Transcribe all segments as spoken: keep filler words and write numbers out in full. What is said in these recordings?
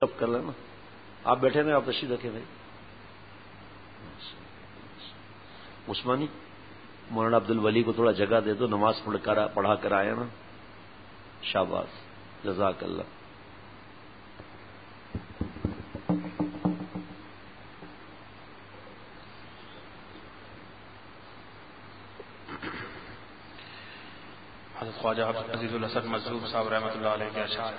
اب کر لینا. آپ بیٹھے رہے, آپ تشریف رکھیں بھائی. عثمانی مولانا عبد الولی کو تھوڑا جگہ دے دو, نماز پڑھ کر پڑھا کر آئے نا. شاباش, جزاک اللہ. حضرت خواجہ عزیز الاسد مظلوم صاحب رحمۃ اللہ علیہ کے اشعار.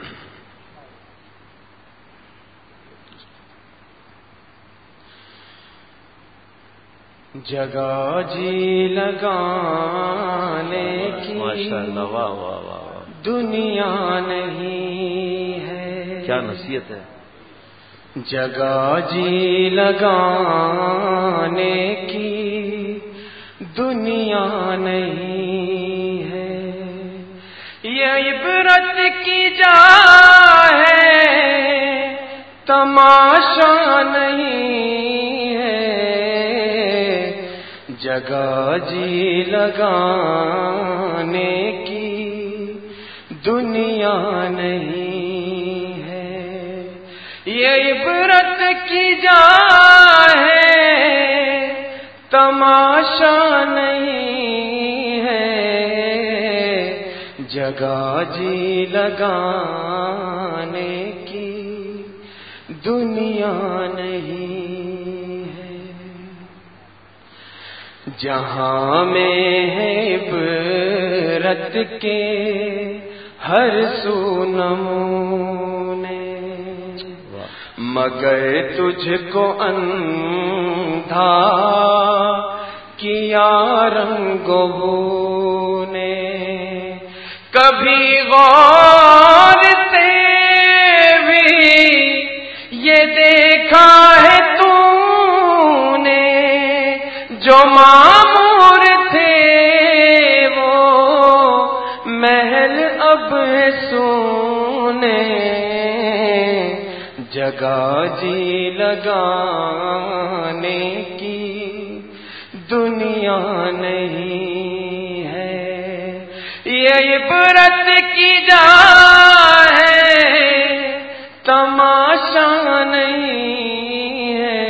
جگہ جی لگانے کی ماشاءاللہ, واہ واہ واہ, دنیا نہیں ہے. کیا نصیحت ہے. جگہ جی لگانے کی دنیا نہیں ہے, یہ عبرت کی جا ہے تماشا نہیں ہے. جگہ جی لگانے کی دنیا نہیں ہے, یہ عبرت کی جا ہے تماشا نہیں ہے. جگہ جی لگانے کی دنیا نہیں ہے. جہاں میں ہے عبرت کے ہر سو نمونے, مگر تجھ کو اندھا کیا رنگ بو نے. کبھی غور سے بھی یہ دیکھا ہے تو نے, جو معمور تھے وہ محل اب سونے. جگہ جی لگانے کی دنیا نہیں ہے, یہ عبرت کی جا ہے تماشا نہیں ہے.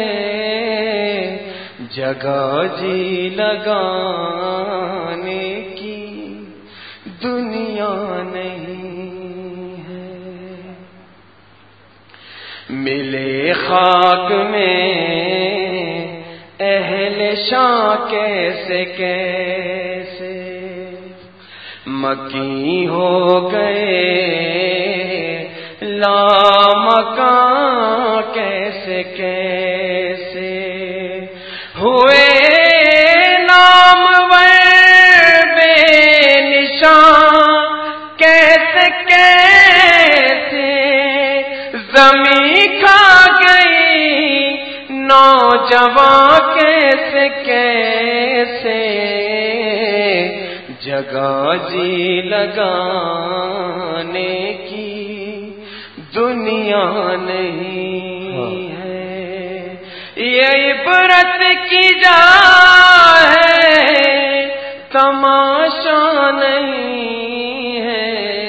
جگہ جی لگانے کی دنیا نہیں ہے. ملے خاک میں اہل شاہ کیسے کیسے, مکی ہو گئے لامکاں کیسے کیسے, ہوئے نامور بے نشان کیسے کیسے, زمین کھا گئی نوجوان کیسے کیسے. جگہ جی لگانے کی دنیا نہیں ہے, یہ عبرت کی جا ہے تماشا نہیں ہے.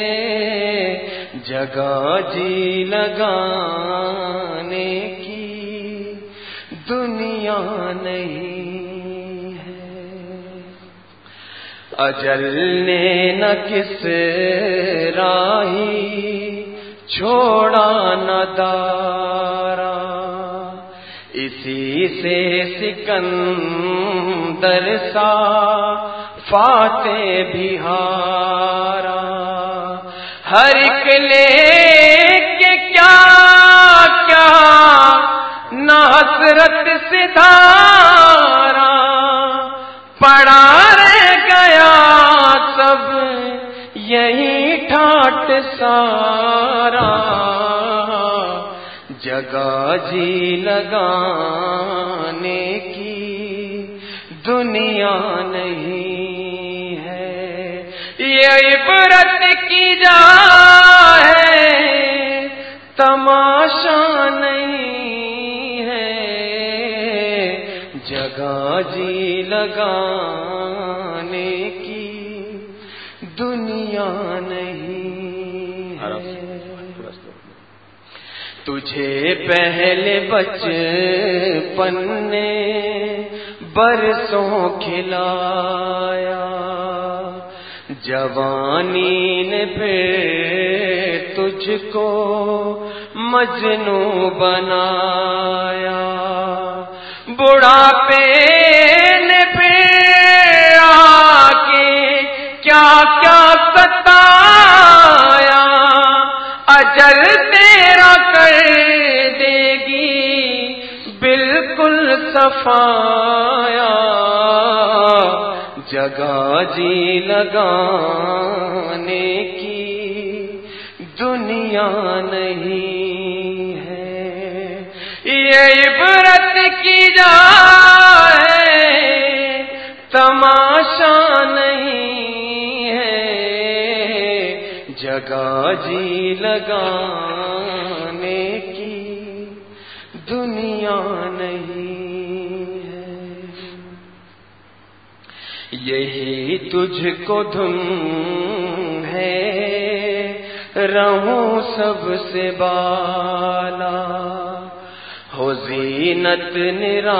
جگہ جی لگانے کی دنیا نہیں ہے. اجل نے نہ کس راہی چھوڑا نہ دارا, اسی سے سکندر سا فاتح بھی ہارا. ہر ایک لے کے کیا کیا نہ حسرت سے دھارا, پڑا رہ گیا سب یہی ٹھاٹ سارا. جگہ جی لگانے کی دنیا نہیں ہے, یہ عبرت کی جا ہے تماشا نہیں ہے. جگہ جی لگانے کی دنیا نہیں ہے. تجھے پہلے بچپن نے برسوں کھلایا، جوانی نے پھر تجھ کو مجنوں بنایا، بڑھاپے نے پھر آ کے کیا کیا ستایا، اجل تیرا کر دے گی بالکل صفایا، جگہ جی لگانے کی دنیا نہیں ہے، یہ عبرت کی جا ہے تماشا نہیں ہے، جگہ جی لگانے کی دنیا نہیں ہے، یہی تجھ کو دھن ہے رہوں سب سے بالا، ہو زینت نرالی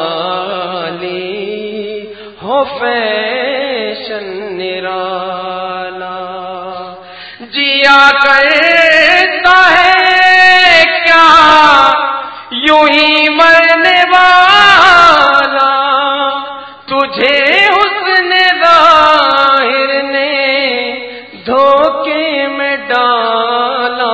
ہو فیشن نرالا، جیا کرتا ہے کیا یوں ہی مرنے والا، تجھے حسن ظاہر نے دھوکے میں ڈالا،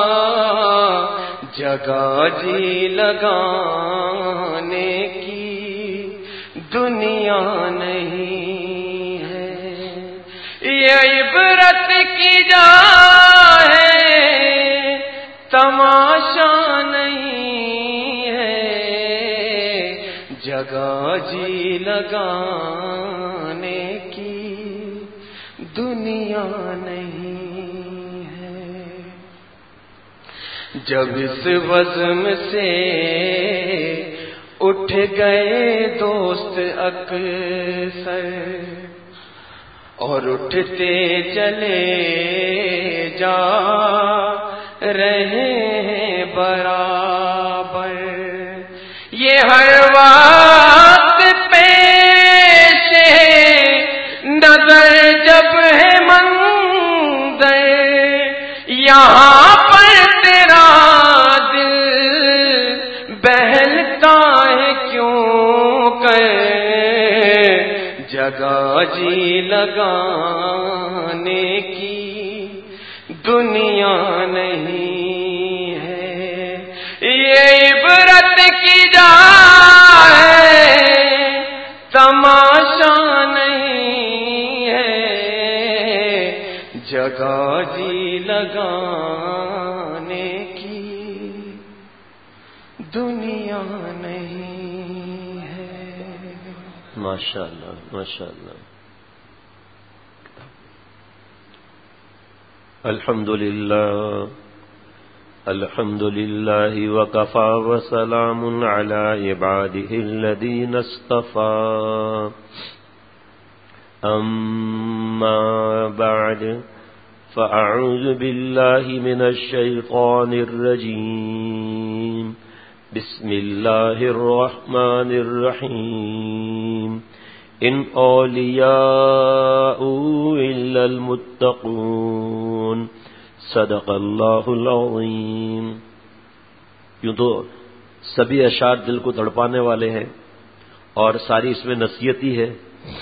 جگہ جی لگانے کی دنیا نہیں ہے، یہ عبرت کی جا ہے تماشا نہیں ہے، جگہ جی لگانے کی دنیا نہیں ہے، جب اس وزم سے اٹھ گئے دوست اکثر اور اٹھتے چلے جا رہے ہیں برابر، یہ ہر وقت پیش ہے نظر جب ہے منظر، یہاں پر تیرا دل بہلتا ہے کیوں کر، جگہ جی لگانے کی دنیا نہیں ہے، یہ عبرت کی جا ہے تماشا نہیں ہے، جگہ جی لگانے کی دنیا نہیں ہے۔ ماشاء اللہ ماشاء اللہ۔ الحمد للہ الحمد للہ وکفى وسلام علی عباده الذین اصطفى، اما بعد فاعوذ باللہ من الشیطان الرجیم، بسم اللہ الرحمن الرحیم، ان اولیاء الا المتقون، صدق اللہ العظیم۔ یوں تو سبھی اشعار دل کو تڑپانے والے ہیں اور ساری اس میں نصیحت ہی ہے۔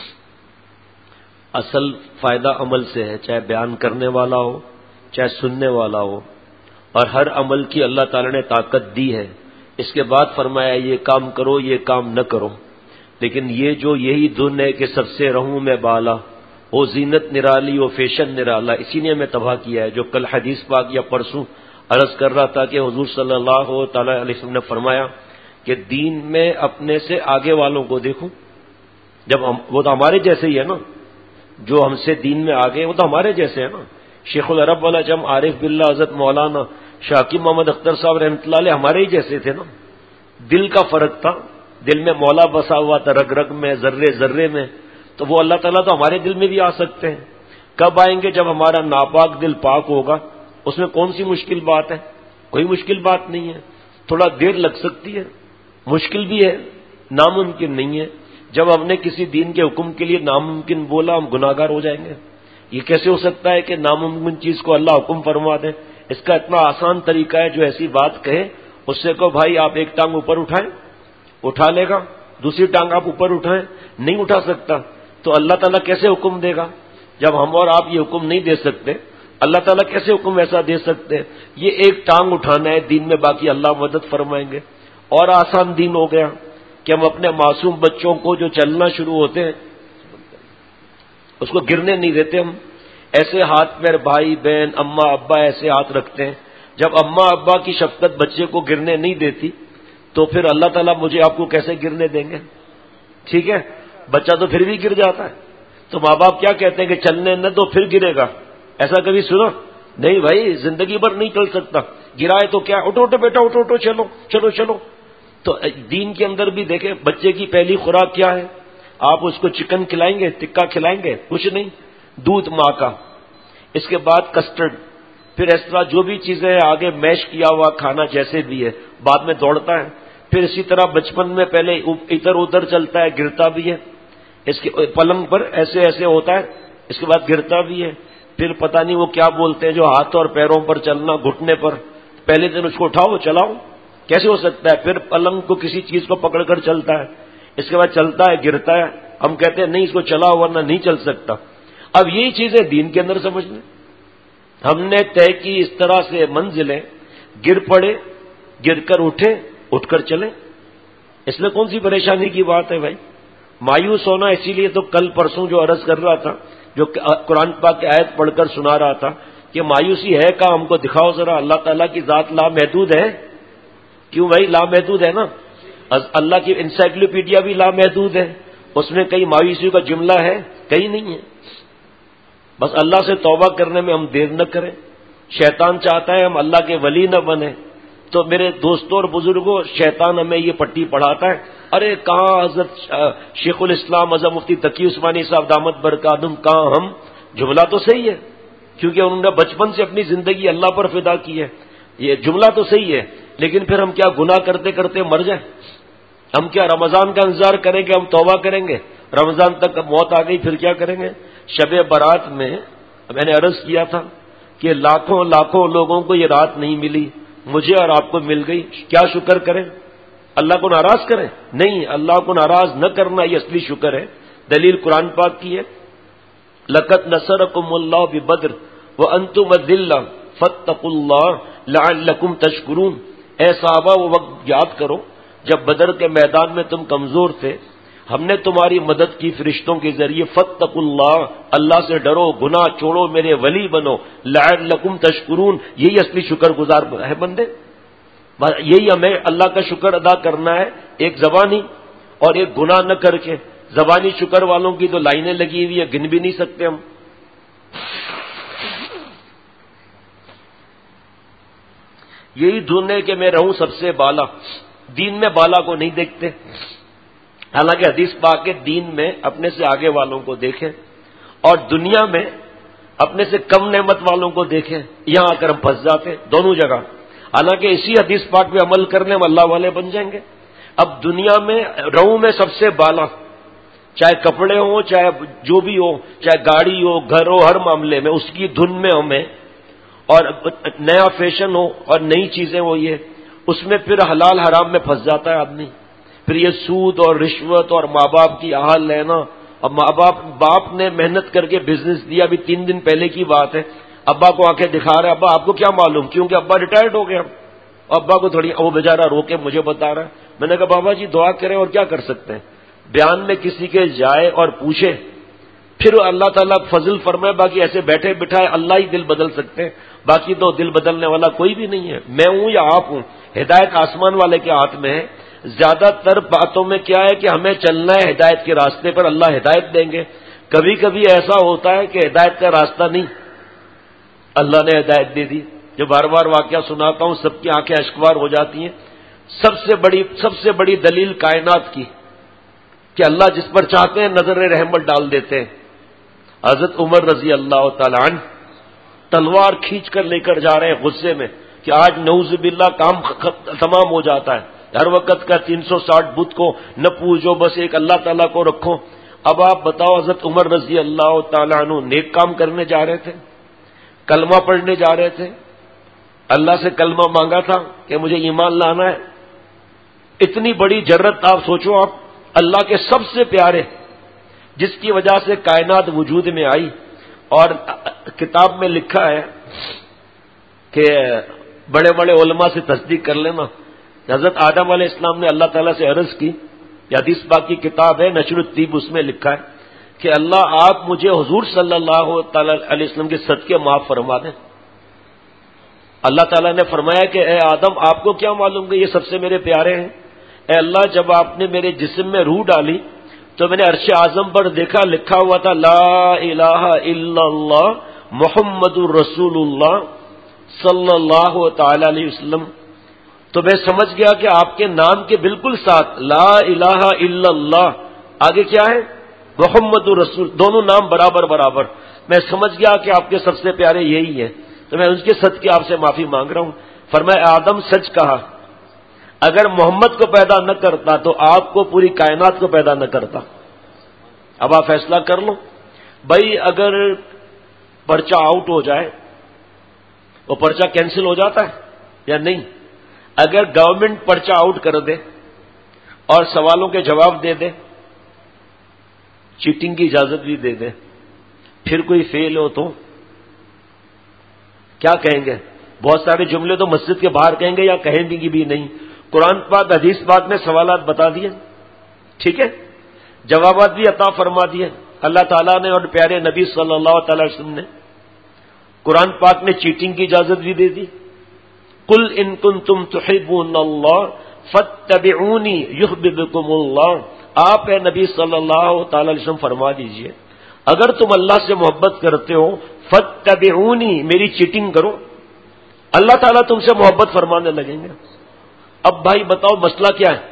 اصل فائدہ عمل سے ہے، چاہے بیان کرنے والا ہو چاہے سننے والا ہو، اور ہر عمل کی اللہ تعالی نے طاقت دی ہے۔ اس کے بعد فرمایا یہ کام کرو یہ کام نہ کرو، لیکن یہ جو یہی دھن ہے کہ سب سے رہوں میں بالا، وہ زینت نرالی وہ فیشن نرالا، اسی نے ہمیں تباہ کیا ہے۔ جو کل حدیث پاک یا پرسوں عرض کر رہا تھا کہ حضور صلی اللہ تعالی علیہ وسلم نے فرمایا کہ دین میں اپنے سے آگے والوں کو دیکھو، جب ہم وہ تو ہمارے جیسے ہی ہے نا، جو ہم سے دین میں آگے وہ تو ہمارے جیسے ہے نا۔ شیخ العرب والا جم عارف باللہ حضرت مولانا شاکر محمد اختر صاحب رحمۃ اللہ علیہ ہمارے ہی جیسے تھے نا، دل کا فرق تھا، دل میں مولا بسا ہوا تھا، رگ رگ میں ذرے ذرے میں، تو وہ اللہ تعالیٰ تو ہمارے دل میں بھی آ سکتے ہیں۔ کب آئیں گے؟ جب ہمارا ناپاک دل پاک ہوگا، اس میں کون سی مشکل بات ہے؟ کوئی مشکل بات نہیں ہے، تھوڑا دیر لگ سکتی ہے، مشکل بھی ہے، ناممکن نہیں ہے۔ جب ہم نے کسی دین کے حکم کے لیے ناممکن بولا ہم گناہگار ہو جائیں گے؟ یہ کیسے ہو سکتا ہے کہ ناممکن چیز کو اللہ حکم فرما دے؟ اس کا اتنا آسان طریقہ ہے، جو ایسی بات کہے اس سے کہو بھائی آپ ایک ٹانگ اوپر اٹھائیں، اٹھا لے گا، دوسری ٹانگ آپ اوپر اٹھائیں، نہیں اٹھا سکتا، تو اللہ تعالیٰ کیسے حکم دے گا؟ جب ہم اور آپ یہ حکم نہیں دے سکتے، اللہ تعالیٰ کیسے حکم ایسا دے سکتے؟ یہ ایک ٹانگ اٹھانا ہے دین میں، باقی اللہ مدد فرمائیں گے۔ اور آسان دین ہو گیا کہ ہم اپنے معصوم بچوں کو جو چلنا شروع ہوتے ہیں اس کو گرنے نہیں دیتے، ہم ایسے ہاتھ پیر بھائی بہن اماں ابا ایسے ہاتھ رکھتے ہیں۔ جب اماں ابا کی شفقت بچے کو گرنے نہیں دیتی تو پھر اللہ تعالیٰ مجھے آپ کو کیسے گرنے دیں گے؟ ٹھیک ہے، بچہ تو پھر بھی گر جاتا ہے، تو ماں باپ کیا کہتے ہیں کہ چلنے نہ تو پھر گرے گا، ایسا کبھی سنا؟ نہیں بھائی، زندگی بھر نہیں چل سکتا، گرائے تو کیا، اٹھو اٹھو بیٹا اٹھو اٹھو، چلو چلو چلو۔ تو دین کے اندر بھی دیکھیں بچے کی پہلی خوراک کیا ہے؟ آپ اس کو چکن کھلائیں گے، ٹکا کھلائیں گے؟ کچھ نہیں، دودھ ماں کا، اس کے بعد کسٹرڈ، پھر اس طرح جو بھی چیزیں آگے میش کیا ہوا کھانا جیسے بھی ہے، بعد میں دوڑتا ہے۔ پھر اسی طرح بچپن میں پہلے ادھر ادھر چلتا ہے، گرتا بھی ہے، اس کے پلنگ پر ایسے ایسے ہوتا ہے، اس کے بعد گرتا بھی ہے۔ پھر پتہ نہیں وہ کیا بولتے ہیں جو ہاتھ اور پیروں پر چلنا، گھٹنے پر، پہلے دن اس کو اٹھاؤ چلاؤ، کیسے ہو سکتا ہے؟ پھر پلنگ کو کسی چیز کو پکڑ کر چلتا ہے، اس کے بعد چلتا ہے، گرتا ہے، ہم کہتے ہیں نہیں اس کو چلاؤ ورنہ نہیں چل سکتا۔ اب یہی چیزیں دین کے اندر سمجھ لیں، ہم نے طے کی اس طرح سے منزلیں، گر پڑے، گر کر اٹھے، اٹھ کر چلیں، اس میں کون سی پریشانی کی بات ہے بھائی؟ مایوس ہونا، اسی لیے تو کل پرسوں جو عرض کر رہا تھا، جو قرآن پاک کی آیت پڑھ کر سنا رہا تھا کہ مایوسی ہے کہاں، ہم کو دکھاؤ ذرا، اللہ تعالیٰ کی ذات لامحدود ہے۔ کیوں بھائی؟ لامحدود ہے نا، اللہ کی انسائکلوپیڈیا بھی لامحدود ہے، اس میں کئی مایوسی کا جملہ ہے؟ کہیں نہیں ہے۔ بس اللہ سے توبہ کرنے میں ہم دیر نہ کریں۔ شیطان چاہتا ہے ہم اللہ کے ولی نہ بنیں، تو میرے دوستوں اور بزرگوں، شیطان ہمیں یہ پٹی پڑھاتا ہے، ارے کہاں حضرت شیخ الاسلام اعظم مفتی تقی عثمانی صاحب دامت برکاتہم، کہاں ہم؟ جملہ تو صحیح ہے، کیونکہ انہوں نے بچپن سے اپنی زندگی اللہ پر فدا کی ہے، یہ جملہ تو صحیح ہے، لیکن پھر ہم کیا گناہ کرتے کرتے مر جائیں؟ ہم کیا رمضان کا انتظار کریں گے؟ ہم توبہ کریں گے، رمضان تک موت آ گئی پھر کیا کریں گے؟ شب برات میں میں نے عرض کیا تھا کہ لاکھوں لاکھوں لوگوں کو یہ رات نہیں ملی، مجھے اور آپ کو مل گئی، کیا شکر کریں؟ اللہ کو ناراض کریں؟ نہیں، اللہ کو ناراض نہ کرنا یہ اصلی شکر ہے۔ دلیل قرآن پاک کی ہے، لقد نصرکم اللہ ببدر وانتم اذلہ فاتقوا اللہ لعلکم تشکرون۔ اے صحابہ وہ وقت یاد کرو جب بدر کے میدان میں تم کمزور تھے، ہم نے تمہاری مدد کی فرشتوں کے ذریعے، فاتقوا اللہ، اللہ سے ڈرو، گناہ چھوڑو، میرے ولی بنو، لعلکم تشکرون، یہی اصلی شکر گزار ہے بندے، یہی ہمیں اللہ کا شکر ادا کرنا ہے، ایک زبانی اور ایک گناہ نہ کر کے۔ زبانی شکر والوں کی تو لائنیں لگی ہوئی ہیں، گن بھی نہیں سکتے ہم۔ یہی ڈھونڈنے کہ میں رہوں سب سے بالا، دین میں بالا کو نہیں دیکھتے، حالانکہ حدیث پاک ہے دین میں اپنے سے آگے والوں کو دیکھیں اور دنیا میں اپنے سے کم نعمت والوں کو دیکھیں، یہاں آ کر ہم پھنس جاتے ہیں دونوں جگہ، حالانکہ اسی حدیث پاک پہ عمل کرنے ہم اللہ والے بن جائیں گے۔ اب دنیا میں رہوں میں سب سے بالا، چاہے کپڑے ہوں، چاہے جو بھی ہو، چاہے گاڑی ہو، گھر ہو، ہر معاملے میں اس کی دھن میں ہمیں، اور نیا فیشن ہو اور نئی چیزیں ہو، یہ اس میں پھر حلال حرام میں پھنس جاتا ہے آدمی، پھر یہ سود اور رشوت اور ماں باپ کی آہ لینا، اور ماں باپ باپ نے محنت کر کے بزنس دیا، ابھی تین دن پہلے کی بات ہے، ابا کو آنکھیں دکھا رہا ہے، ابا آپ کو کیا معلوم، کیونکہ ابا ریٹائرڈ ہو گیا، ابا کو تھوڑی، وہ بیچارہ رو کے مجھے بتا رہا ہے، میں نے کہا بابا جی دعا کریں اور کیا کر سکتے ہیں، بیان میں کسی کے جائے اور پوچھے پھر اللہ تعالیٰ فضل فرمائے، باقی ایسے بیٹھے بٹھائے اللہ ہی دل بدل سکتے ہیں، باقی تو دل بدلنے والا کوئی بھی نہیں ہے، میں ہوں یا آپ ہوں، ہدایت آسمان والے کے ہاتھ میں ہے۔ زیادہ تر باتوں میں کیا ہے کہ ہمیں چلنا ہے ہدایت کے راستے پر، اللہ ہدایت دیں گے۔ کبھی کبھی ایسا ہوتا ہے کہ ہدایت کا راستہ نہیں، اللہ نے ہدایت دے دی، جو بار بار واقعہ سناتا ہوں سب کی آنکھیں اشکبار ہو جاتی ہیں۔ سب سے بڑی سب سے بڑی دلیل کائنات کی کہ اللہ جس پر چاہتے ہیں نظر رحمت ڈال دیتے ہیں۔ حضرت عمر رضی اللہ تعالی عنہ تلوار کھینچ کر لے کر جا رہے ہیں غصے میں، کہ آج نعوذ باللہ کام تمام ہو جاتا ہے. ہر وقت کا تین سو ساٹھ بت کو نہ پوجو، بس ایک اللہ تعالیٰ کو رکھو. اب آپ بتاؤ، حضرت عمر رضی اللہ تعالیٰ عنہ نیک کام کرنے جا رہے تھے، کلمہ پڑھنے جا رہے تھے، اللہ سے کلمہ مانگا تھا کہ مجھے ایمان لانا ہے. اتنی بڑی جرت آپ سوچو، آپ اللہ کے سب سے پیارے جس کی وجہ سے کائنات وجود میں آئی. اور کتاب میں لکھا ہے کہ بڑے بڑے علماء سے تصدیق کر لینا، حضرت آدم علیہ السلام نے اللہ تعالیٰ سے عرض کی، یہ حدیث پاک کی کتاب ہے نشر الطیب، اس میں لکھا ہے کہ اللہ آپ مجھے حضور صلی اللہ تعالی علیہ وسلم کے صدقے معاف فرما دیں. اللہ تعالیٰ نے فرمایا کہ اے آدم، آپ کو کیا معلوم کہ یہ سب سے میرے پیارے ہیں؟ اے اللہ، جب آپ نے میرے جسم میں روح ڈالی تو میں نے عرش اعظم پر دیکھا، لکھا ہوا تھا لا الہ الا اللہ محمد الرسول اللہ صلی اللہ تعالی علیہ وسلم. تو میں سمجھ گیا کہ آپ کے نام کے بالکل ساتھ لا الہ الا اللہ آگے کیا ہے؟ محمد الرسول، دونوں نام برابر برابر. میں سمجھ گیا کہ آپ کے سب سے پیارے یہی ہیں، تو میں ان کے صدقے آپ سے معافی مانگ رہا ہوں. فرمایا آدم سچ کہا، اگر محمد کو پیدا نہ کرتا تو آپ کو پوری کائنات کو پیدا نہ کرتا. اب آپ فیصلہ کر لو بھائی، اگر پرچہ آؤٹ ہو جائے وہ پرچہ کینسل ہو جاتا ہے یا نہیں؟ اگر گورنمنٹ پرچہ آؤٹ کر دے اور سوالوں کے جواب دے دے، چیٹنگ کی اجازت بھی دے دے، پھر کوئی فیل ہو تو کیا کہیں گے؟ بہت سارے جملے تو مسجد کے باہر کہیں گے یا کہیں گی بھی نہیں. قرآن پاک حدیث پاک میں سوالات بتا دیے، ٹھیک ہے، جوابات بھی عطا فرما دیے اللہ تعالیٰ نے اور پیارے نبی صلی اللہ تعالی وسلم نے. قرآن پاک نے چیٹنگ کی اجازت بھی دے دی. قل ان کنتم تحبون اللہ فاتبعونی یحببکم اللہ. آپ اے نبی صلی اللہ تعالی علیہ وسلم فرما دیجئے، اگر تم اللہ سے محبت کرتے ہو فاتبعونی، میری چیٹنگ کرو، اللہ تعالیٰ تم سے محبت فرمانے لگیں گے. اب بھائی بتاؤ مسئلہ کیا ہے؟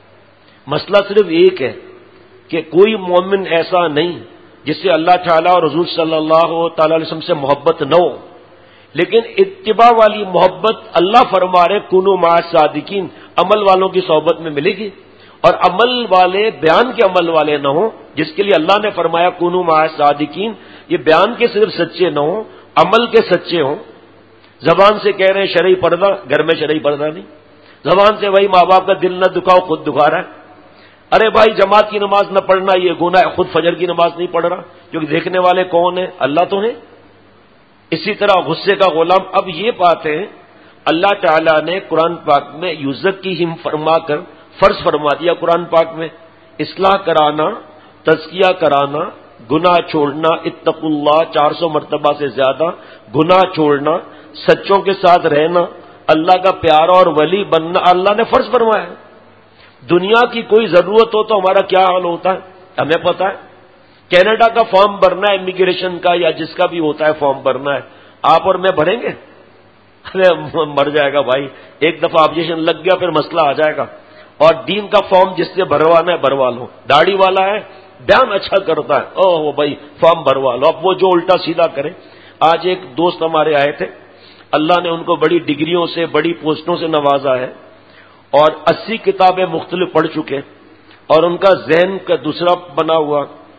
مسئلہ صرف ایک ہے کہ کوئی مومن ایسا نہیں جس سے اللہ تعالیٰ اور حضور صلی اللہ تعالی علیہ وسلم سے محبت نہ ہو، لیکن اتباع والی محبت اللہ فرما رہے کونوا مع الصادقین، عمل والوں کی صحبت میں ملے گی. اور عمل والے بیان کے عمل والے نہ ہوں، جس کے لیے اللہ نے فرمایا کونوا مع الصادقین. یہ بیان کے صرف سچے نہ ہوں، عمل کے سچے ہوں. زبان سے کہہ رہے ہیں شرعی پردہ، گھر میں شرعی پردہ نہیں. زبان سے وہی ماں باپ کا دل نہ دکھاؤ، خود دکھا رہا ہے. ارے بھائی جماعت کی نماز نہ پڑھنا یہ گناہ ہے، خود فجر کی نماز نہیں پڑھ رہا، کیونکہ دیکھنے والے کون ہیں؟ اللہ تو ہیں. اسی طرح غصے کا غلام. اب یہ باتیں اللہ تعالیٰ نے قرآن پاک میں یوزک کی ہم فرما کر فرض فرما دیا. قرآن پاک میں اصلاح کرانا، تزکیہ کرانا، گناہ چھوڑنا، اتقوا اللہ چار سو مرتبہ سے زیادہ، گناہ چھوڑنا، سچوں کے ساتھ رہنا، اللہ کا پیارا اور ولی بننا اللہ نے فرض فرمایا. دنیا کی کوئی ضرورت ہو تو ہمارا کیا حال ہوتا ہے ہمیں پتہ ہے. کینیڈا کا فارم بھرنا ہے، امیگریشن کا یا جس کا بھی ہوتا ہے فارم بھرنا ہے، آپ اور میں بھریں گے؟ ارے مر جائے گا بھائی، ایک دفعہ آبجیکشن لگ گیا پھر مسئلہ آ جائے گا. اور دین کا فارم جس سے بھروانا ہے بھروا لو. داڑھی والا ہے، بیان اچھا کرتا ہے، اوہ بھائی فارم بھروا لو. اب وہ جو الٹا سیدھا کرے. آج ایک دوست ہمارے آئے تھے، اللہ نے ان کو بڑی ڈگریوں سے بڑی پوسٹوں سے نوازا ہے اور اسی کتابیں مختلف پڑھ چکے اور ان کا ذہن کا دوسرا بنا ہوا.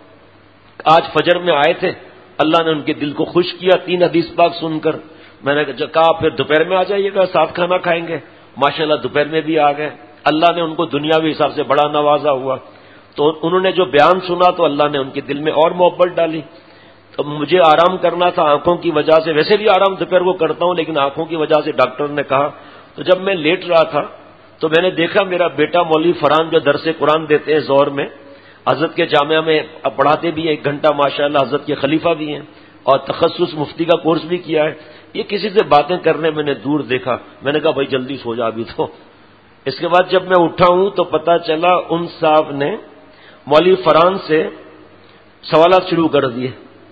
آج فجر میں آئے تھے، اللہ نے ان کے دل کو خوش کیا تین حدیث پاک سن کر. میں نے کہا پھر دوپہر میں آ جائیے گا، ساتھ کھانا کھائیں گے. ماشاءاللہ دوپہر میں بھی آ گئے. اللہ نے ان کو دنیاوی حساب سے بڑا نوازا ہوا. تو انہوں نے جو بیان سنا تو اللہ نے ان کے دل میں اور محبت ڈالی. تو مجھے آرام کرنا تھا آنکھوں کی وجہ سے، ویسے بھی آرام دوپہر کو کرتا ہوں لیکن آنکھوں کی وجہ سے ڈاکٹر نے کہا. تو جب میں لیٹ رہا تھا تو میں نے دیکھا میرا بیٹا مولوی فرحان جو درس قرآن دیتے ہیں زور میں، حضرت کے جامعہ میں پڑھاتے بھی ہیں ایک گھنٹہ ماشاءاللہ، حضرت کے خلیفہ بھی ہیں اور تخصص مفتی کا کورس بھی کیا ہے. یہ کسی سے باتیں کرنے میں نے دور دیکھا. میں نے کہا بھائی جلدی سو جا ابھی تو. اس کے بعد جب میں اٹھا ہوں تو پتا چلا ان صاحب نے مولوی فرحان سے سوالات شروع کر دیے.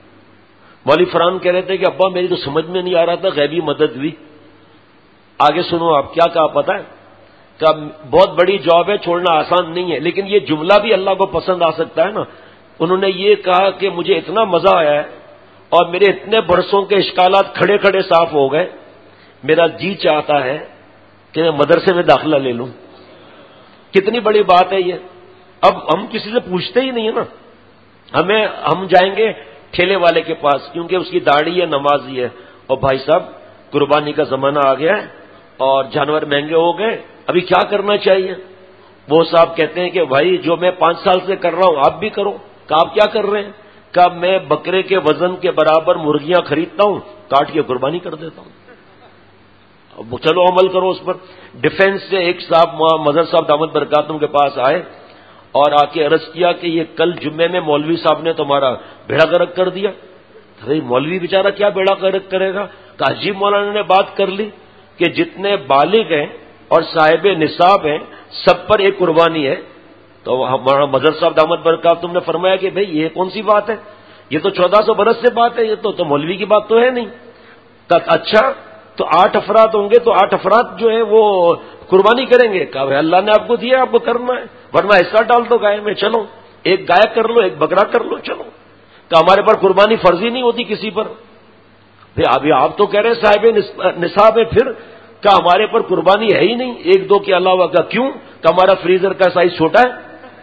مولوی فرحان کہہ رہے تھے کہ ابا میری تو سمجھ میں نہیں آ رہا تھا، غیبی مدد ہوئی. آگے سنو آپ کیا کہا پتہ ہے؟ کہ بہت بڑی جاب ہے، چھوڑنا آسان نہیں ہے، لیکن یہ جملہ بھی اللہ کو پسند آ سکتا ہے نا. انہوں نے یہ کہا کہ مجھے اتنا مزہ آیا ہے اور میرے اتنے برسوں کے اشکالات کھڑے کھڑے صاف ہو گئے. میرا جی چاہتا ہے کہ میں مدرسے میں داخلہ لے لوں. کتنی بڑی بات ہے یہ. اب ہم کسی سے پوچھتے ہی نہیں ہے نا. ہمیں ہم جائیں گے ٹھیلے والے کے پاس کیونکہ اس کی داڑھی ہے, نمازی ہے, اور بھائی صاحب قربانی کا زمانہ آ گیا ہے اور جانور مہنگے ہو گئے, ابھی کیا کرنا چاہیے؟ وہ صاحب کہتے ہیں کہ بھائی جو میں پانچ سال سے کر رہا ہوں آپ بھی کرو. کہ آپ کیا کر رہے ہیں؟ کہ میں بکرے کے وزن کے برابر مرغیاں خریدتا ہوں, کاٹ کے قربانی کر دیتا ہوں. اب چلو عمل کرو اس پر. ڈیفینس سے ایک صاحب مظہر صاحب دامت برکاتہم کے پاس آئے اور آ کے عرض کیا کہ یہ کل جمعے میں مولوی صاحب نے تمہارا بیڑا غرق کر دیا. ارے مولوی بیچارہ کیا بیڑا غرق کرے گا؟ کہ عجیب مولانا نے بات کر لی کہ جتنے بالغ ہیں اور صاحب نصاب ہیں سب پر ایک قربانی ہے. تو ہمارا مظہر صاحب دامت برکاتہم نے فرمایا کہ بھئی یہ کون سی بات ہے؟ یہ تو چودہ سو برس سے بات ہے, یہ تو, تو مولوی کی بات تو ہے نہیں. کہ اچھا تو آٹھ افراد ہوں گے تو آٹھ افراد جو ہے وہ قربانی کریں گے. کہا بھائی اللہ نے آپ کو دیا, آپ کو کرنا ہے, ورنہ حصہ ڈال دو گائے میں, چلو ایک گائے کر لو, ایک بکرا کر لو, چلو. کہ ہمارے پر قربانی فرضی نہیں ہوتی کسی پر. ابھی آپ تو کہہ رہے ہیں صاحب نصاب ہے, پھر کہ ہمارے پر قربانی ہے ہی نہیں ایک دو کے علاوہ. کا کیوں؟ کہ ہمارا فریزر کا سائز چھوٹا ہے.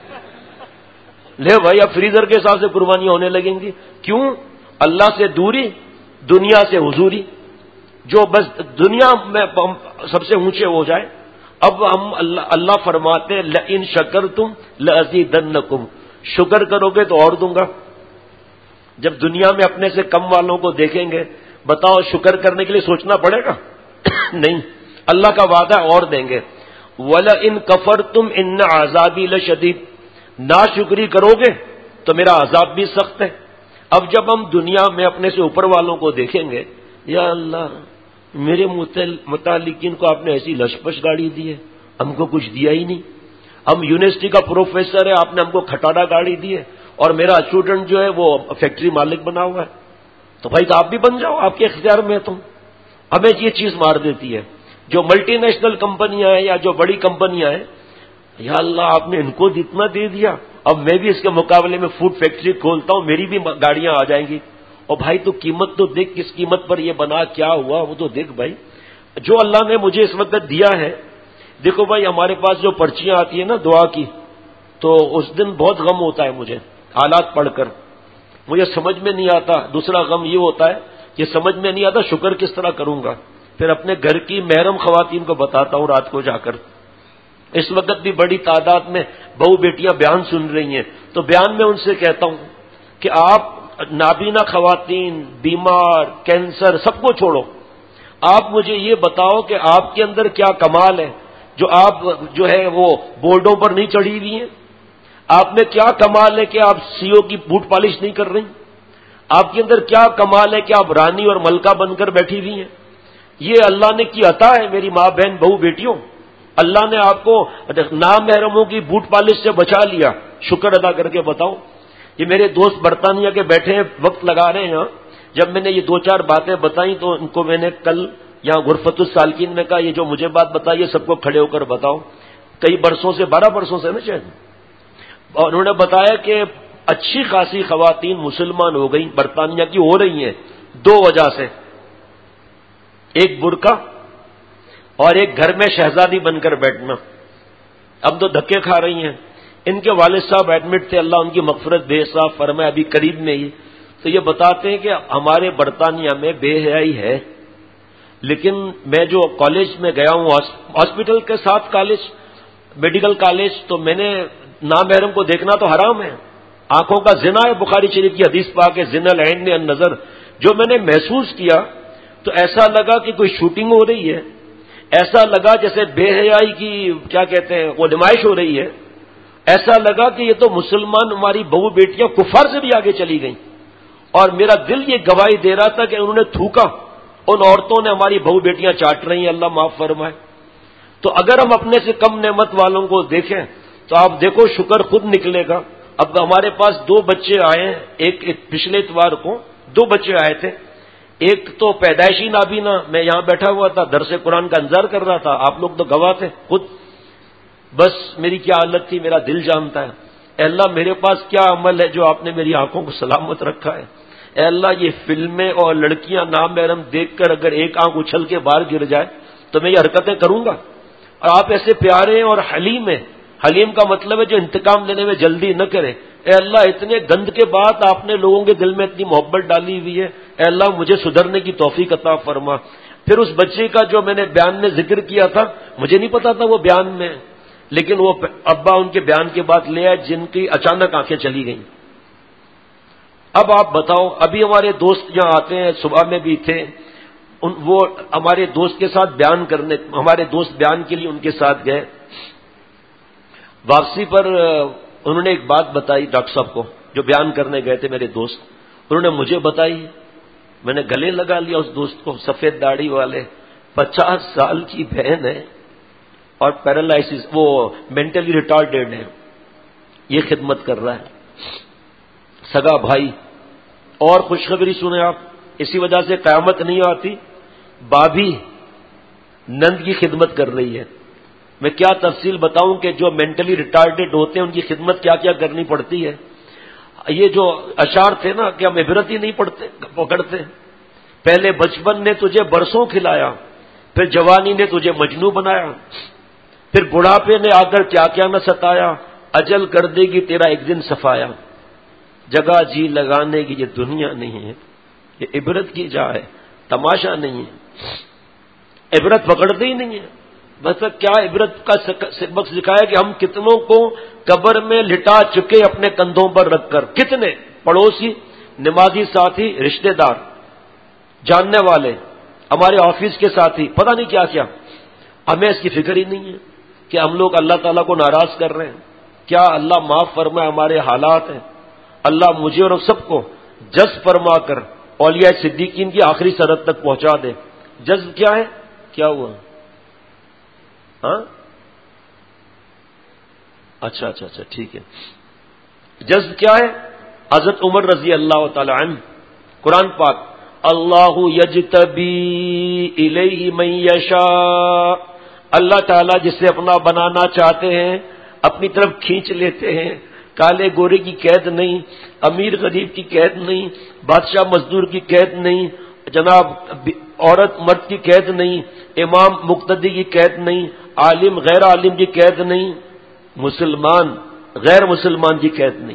لے بھائی اب فریزر کے حساب سے قربانیاں ہونے لگیں گی. کیوں؟ اللہ سے دوری, دنیا سے حضوری. جو بس دنیا میں سب سے اونچے ہو جائے. اب ہم اللہ, اللہ فرماتے ہیں لئن شکرتم لازیدنکم, شکر کرو گے تو اور دوں گا. جب دنیا میں اپنے سے کم والوں کو دیکھیں گے, بتاؤ شکر کرنے کے لیے سوچنا پڑے گا؟ نہیں, اللہ کا وعدہ اور دیں گے. وَلَئِن كَفَرْتُمْ إِنَّ عَذَابِي لَشَدِيدٌ, ناشکری کرو گے تو میرا عذاب بھی سخت ہے. اب جب ہم دنیا میں اپنے سے اوپر والوں کو دیکھیں گے, یا اللہ میرے متعلقین کو آپ نے ایسی لشپش گاڑی دی ہے, ہم کو کچھ دیا ہی نہیں. ہم یونیورسٹی کا پروفیسر ہے, آپ نے ہم کو کھٹاڑا گاڑی دی ہے, اور میرا اسٹوڈنٹ جو ہے وہ فیکٹری مالک بنا ہوا ہے. تو بھائی تو آپ بھی بن جاؤ, آپ کے اختیار میں تم. ہمیں یہ چیز مار دیتی ہے. جو ملٹی نیشنل کمپنیاں ہیں یا جو بڑی کمپنیاں ہیں, یا اللہ آپ نے ان کو اتنا دے دیا, اب میں بھی اس کے مقابلے میں فوڈ فیکٹری کھولتا ہوں, میری بھی گاڑیاں آ جائیں گی. اور بھائی تو قیمت تو دیکھ, کس قیمت پر یہ بنا, کیا ہوا وہ تو دیکھ بھائی. جو اللہ نے مجھے اس وقت دیا ہے, دیکھو بھائی ہمارے پاس جو پرچیاں آتی ہیں نا دعا کی, تو اس دن بہت غم ہوتا ہے مجھے حالات پڑھ کر. مجھے سمجھ میں نہیں آتا. دوسرا غم یہ ہوتا ہے کہ سمجھ میں نہیں آتا شکر کس طرح کروں گا. پھر اپنے گھر کی محرم خواتین کو بتاتا ہوں رات کو جا کر. اس وقت بھی بڑی تعداد میں بہو بیٹیاں بیان سن رہی ہیں, تو بیان میں ان سے کہتا ہوں کہ آپ نابینا خواتین, بیمار, کینسر, سب کو چھوڑو. آپ مجھے یہ بتاؤ کہ آپ کے اندر کیا کمال ہے جو آپ جو ہے وہ بورڈوں پر نہیں چڑھی ہوئی ہیں. آپ میں کیا کمال ہے کہ آپ سی او کی بوٹ پالش نہیں کر رہی. آپ کے اندر کیا کمال ہے کہ آپ رانی اور ملکہ بن کر بیٹھی ہوئی ہیں. یہ اللہ نے کی عطا ہے میری ماں بہن بہو بیٹیوں. اللہ نے آپ کو نامحرموں کی بوٹ پالش سے بچا لیا. شکر ادا کر کے بتاؤ. یہ میرے دوست برطانیہ کے بیٹھے ہیں, وقت لگا رہے ہیں یہاں. جب میں نے یہ دو چار باتیں بتائیں تو ان کو میں نے کل یہاں غرفت السالکین میں کہا یہ جو مجھے بات بتائی ہے سب کو کھڑے ہو کر بتاؤ. کئی برسوں سے, بارہ برسوں سے نا شاید. اور انہوں نے بتایا کہ اچھی خاصی خواتین مسلمان ہو گئی, برطانیہ کی ہو رہی ہیں دو وجہ سے. ایک برقع اور ایک گھر میں شہزادی بن کر بیٹھنا. اب تو دھکے کھا رہی ہیں. ان کے والد صاحب ایڈمٹ تھے, اللہ ان کی مغفرت بے صاحب فرمائے ابھی قریب میں ہی. تو یہ بتاتے ہیں کہ ہمارے برطانیہ میں بے حیائی ہے, لیکن میں جو کالج میں گیا ہوں, ہاسپٹل کے ساتھ کالج, میڈیکل کالج, تو میں نے نامحرم کو دیکھنا تو حرام ہے. آنکھوں کا زنا ہے, بخاری شریف کی حدیث پاک ہے, زنا العین النظر. جو میں نے محسوس کیا تو ایسا لگا کہ کوئی شوٹنگ ہو رہی ہے, ایسا لگا جیسے بے حیائی کی کیا کہتے ہیں وہ نمائش ہو رہی ہے. ایسا لگا کہ یہ تو مسلمان ہماری بہو بیٹیاں کفار سے بھی آگے چلی گئیں. اور میرا دل یہ گواہی دے رہا تھا کہ انہوں نے تھوکا, ان عورتوں نے ہماری بہو بیٹیاں چاٹ رہی ہیں, اللہ معاف فرمائے. تو اگر ہم اپنے سے کم نعمت والوں کو دیکھیں تو آپ دیکھو شکر خود نکلے گا. اب ہمارے پاس دو بچے آئے ہیں, ایک, ایک پچھلے اتوار کو دو بچے آئے تھے. ایک تو پیدائشی نابینا, میں یہاں بیٹھا ہوا تھا درس قرآن کا انتظار کر رہا تھا, آپ لوگ تو گواہ تھے خود. بس میری کیا حالت تھی میرا دل جانتا ہے. اے اللہ میرے پاس کیا عمل ہے جو آپ نے میری آنکھوں کو سلامت رکھا ہے. اے اللہ یہ فلمیں اور لڑکیاں نامحرم دیکھ کر اگر ایک آنکھ اچھل کے باہر گر جائے تو میں یہ حرکتیں کروں گا؟ اور آپ ایسے پیارے ہیں اور حلیم ہیں. حلیم کا مطلب ہے جو انتقام لینے میں جلدی نہ کرے. اے اللہ اتنے گند کے بعد آپ نے لوگوں کے دل میں اتنی محبت ڈالی ہوئی ہے، اے اللہ مجھے سدھرنے کی توفیق عطا فرما. پھر اس بچے کا جو میں نے بیان میں ذکر کیا تھا، مجھے نہیں پتا تھا وہ بیان میں، لیکن وہ ابا ان کے بیان کے بعد لے آئے جن کی اچانک آنکھیں چلی گئیں. اب آپ بتاؤ، ابھی ہمارے دوست یہاں آتے ہیں، صبح میں بھی تھے، ان وہ ہمارے دوست کے ساتھ بیان کرنے، ہمارے دوست بیان کے لیے ان کے ساتھ گئے. واپسی پر انہوں نے ایک بات بتائی ڈاکٹر صاحب کو، جو بیان کرنے گئے تھے میرے دوست، انہوں نے مجھے بتائی. میں نے گلے لگا لیا اس دوست کو، سفید داڑھی والے، پچاس سال کی بہن ہے اور پیرالائسس، وہ مینٹلی ریٹارڈیڈ ہے، یہ خدمت کر رہا ہے، سگا بھائی. اور خوشخبری سنیں آپ، اسی وجہ سے قیامت نہیں آتی، بابی نند کی خدمت کر رہی ہے. میں کیا تفصیل بتاؤں کہ جو مینٹلی ریٹارڈیڈ ہوتے ہیں ان کی خدمت کیا کیا کرنی پڑتی ہے. یہ جو اشعار تھے نا کہ ہم عبرت ہی نہیں پڑھتے پکڑتے. پہلے بچپن نے تجھے برسوں کھلایا، پھر جوانی نے تجھے مجنو بنایا، پھر بڑھاپے نے آ کر کیا کیا نہ ستایا، اجل کر دے گی تیرا ایک دن صفایا. جگہ جی لگانے کی یہ دنیا نہیں ہے، یہ عبرت کی جا ہے، تماشا نہیں ہے. عبرت پکڑتے ہی نہیں ہے. بس کیا عبرت کا سبق سکھایا کہ ہم کتنوں کو قبر میں لٹا چکے اپنے کندھوں پر رکھ کر. کتنے پڑوسی، نمازی ساتھی، رشتہ دار، جاننے والے، ہمارے آفس کے ساتھی، پتہ نہیں کیا کیا. ہمیں اس کی فکر ہی نہیں ہے کہ ہم لوگ اللہ تعالیٰ کو ناراض کر رہے ہیں. کیا اللہ معاف فرمائے ہمارے حالات ہیں. اللہ مجھے اور سب کو جذب فرما کر اولیاء صدیقین کی آخری سرحد تک پہنچا دے. جذب کیا ہے؟ کیا ہوا؟ ہاں اچھا اچھا اچھا ٹھیک ہے. جذب کیا ہے؟ حضرت عمر رضی اللہ تعالی عنہ، قرآن پاک، اللہ یجتبی الیہ من یشاء، اللہ تعالیٰ جسے اپنا بنانا چاہتے ہیں اپنی طرف کھینچ لیتے ہیں. کالے گورے کی قید نہیں، امیر غریب کی قید نہیں، بادشاہ مزدور کی قید نہیں، جناب عورت مرد کی قید نہیں، امام مقتدی کی قید نہیں، عالم غیر عالم کی قید نہیں، مسلمان غیر مسلمان کی قید نہیں.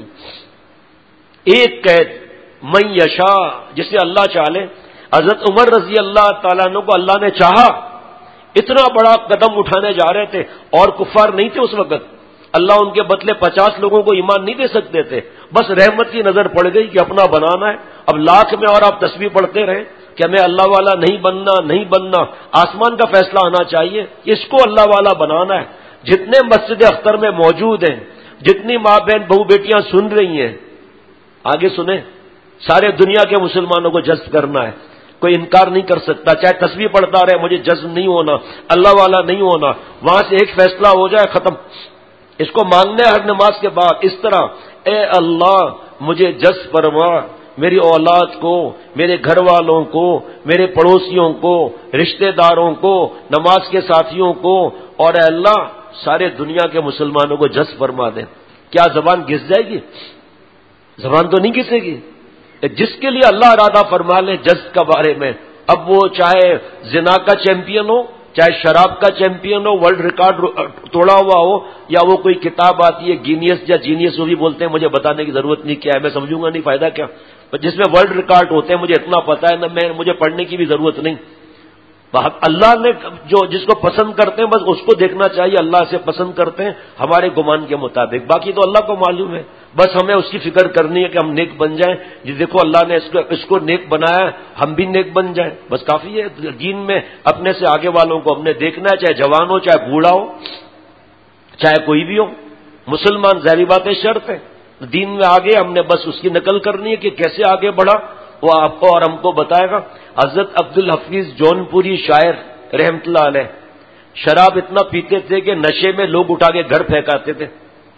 ایک قید، من یشاء، جسے اللہ چاہے. حضرت عمر رضی اللہ تعالیٰ عنہ کو اللہ نے چاہا، اتنا بڑا قدم اٹھانے جا رہے تھے اور کفار نہیں تھے اس وقت. اللہ ان کے بدلے پچاس لوگوں کو ایمان نہیں دے سکتے تھے. بس رحمت کی نظر پڑ گئی کہ اپنا بنانا ہے. اب لاکھ میں اور آپ تسبیح پڑھتے رہیں کہ ہمیں اللہ والا نہیں بننا نہیں بننا، آسمان کا فیصلہ آنا چاہیے، اس کو اللہ والا بنانا ہے. جتنے مسجد اختر میں موجود ہیں، جتنی ماں بہن بہو بیٹیاں سن رہی ہیں، آگے سنیں، سارے دنیا کے مسلمانوں کو جذب کرنا ہے. کوئی انکار نہیں کر سکتا، چاہے تسبیح پڑھتا رہے، مجھے جذب نہیں ہونا، اللہ والا نہیں ہونا. وہاں سے ایک فیصلہ ہو جائے، ختم. اس کو مانگنا ہے ہر نماز کے بعد اس طرح، اے اللہ مجھے جذب فرما، میری اولاد کو، میرے گھر والوں کو، میرے پڑوسیوں کو، رشتہ داروں کو، نماز کے ساتھیوں کو، اور اے اللہ سارے دنیا کے مسلمانوں کو جذب فرما دیں. کیا زبان گھس جائے گی؟ زبان تو نہیں گھسے گی. جس کے لیے اللہ ارادہ فرما لے جذب کا بارے میں، اب وہ چاہے زنا کا چیمپئن ہو، چاہے شراب کا چیمپئن ہو، ورلڈ ریکارڈ توڑا ہوا ہو، یا وہ کوئی کتاب آتی ہے گینیس یا جینیس، وہ بھی بولتے ہیں مجھے بتانے کی ضرورت نہیں، کیا ہے میں سمجھوں گا نہیں، فائدہ کیا، جس میں ورلڈ ریکارڈ ہوتے ہیں مجھے اتنا پتا ہے، نہ میں مجھے پڑھنے کی بھی ضرورت نہیں. اللہ نے جو جس کو پسند کرتے ہیں بس اس کو دیکھنا چاہیے، اللہ سے پسند کرتے ہیں ہمارے گمان کے مطابق، باقی تو اللہ کو معلوم ہے. بس ہمیں اس کی فکر کرنی ہے کہ ہم نیک بن جائیں. جی دیکھو اللہ نے اس کو اس کو نیک بنایا ہے، ہم بھی نیک بن جائیں، بس کافی ہے. دین میں اپنے سے آگے والوں کو ہم نے دیکھنا ہے، چاہے جوان ہو، چاہے بوڑھا ہو، چاہے کوئی بھی ہو. مسلمان ظاہری باتیں شرط ہے، دین میں آگے ہم نے بس اس کی نقل کرنی ہے کہ کیسے آگے بڑھا، وہ آپ کو اور ہم کو بتائے گا. حضرت عبد الحفیظ جون پوری شاعر رحمت اللہ علیہ شراب اتنا پیتے تھے کہ نشے میں لوگ اٹھا کے گھر پھینکاتے تھے.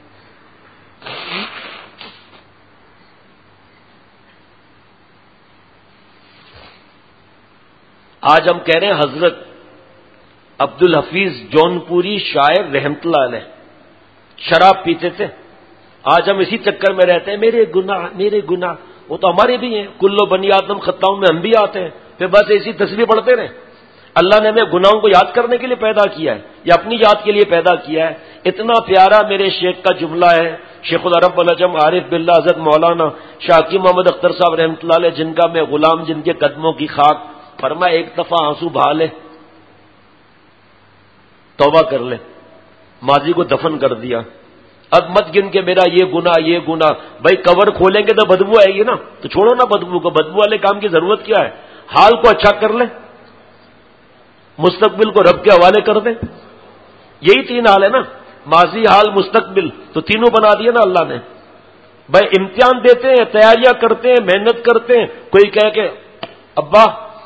آج ہم کہہ رہے ہیں حضرت عبد الحفیظ جون پوری شاعر رحمت اللہ علیہ شراب پیتے تھے. آج ہم اسی چکر میں رہتے ہیں، میرے گناہ میرے گناہ. وہ تو ہمارے بھی ہیں، کلو بنی آدم خطاؤں میں ہم بھی آتے ہیں، پھر بس ایسی تسبیح پڑھتے رہیں۔ اللہ نے ہمیں گناہوں کو یاد کرنے کے لیے پیدا کیا ہے یا اپنی یاد کے لیے پیدا کیا ہے؟ اتنا پیارا میرے شیخ کا جملہ ہے، شیخ العرب العجم عارف باللہ حضرت مولانا شاہ حکیم محمد اختر صاحب رحمۃ اللہ علیہ، جن کا میں غلام، جن کے قدموں کی خاک، فرمایا ایک دفعہ آنسو بہا لے، توبہ کر لے، ماضی کو دفن کر دیا، اب مت گن کے میرا یہ گناہ یہ گناہ، بھائی کور کھولیں گے تو بدبو آئے گی نا، تو چھوڑو نا بدبو کو، بدبو والے کام کی ضرورت کیا ہے؟ حال کو اچھا کر لیں، مستقبل کو رب کے حوالے کر دیں، یہی تین حال ہے نا، ماضی، حال، مستقبل، تو تینوں بنا دیے نا اللہ نے۔ بھائی امتحان دیتے ہیں، تیاریاں کرتے ہیں، محنت کرتے ہیں، کوئی کہے کہ ابا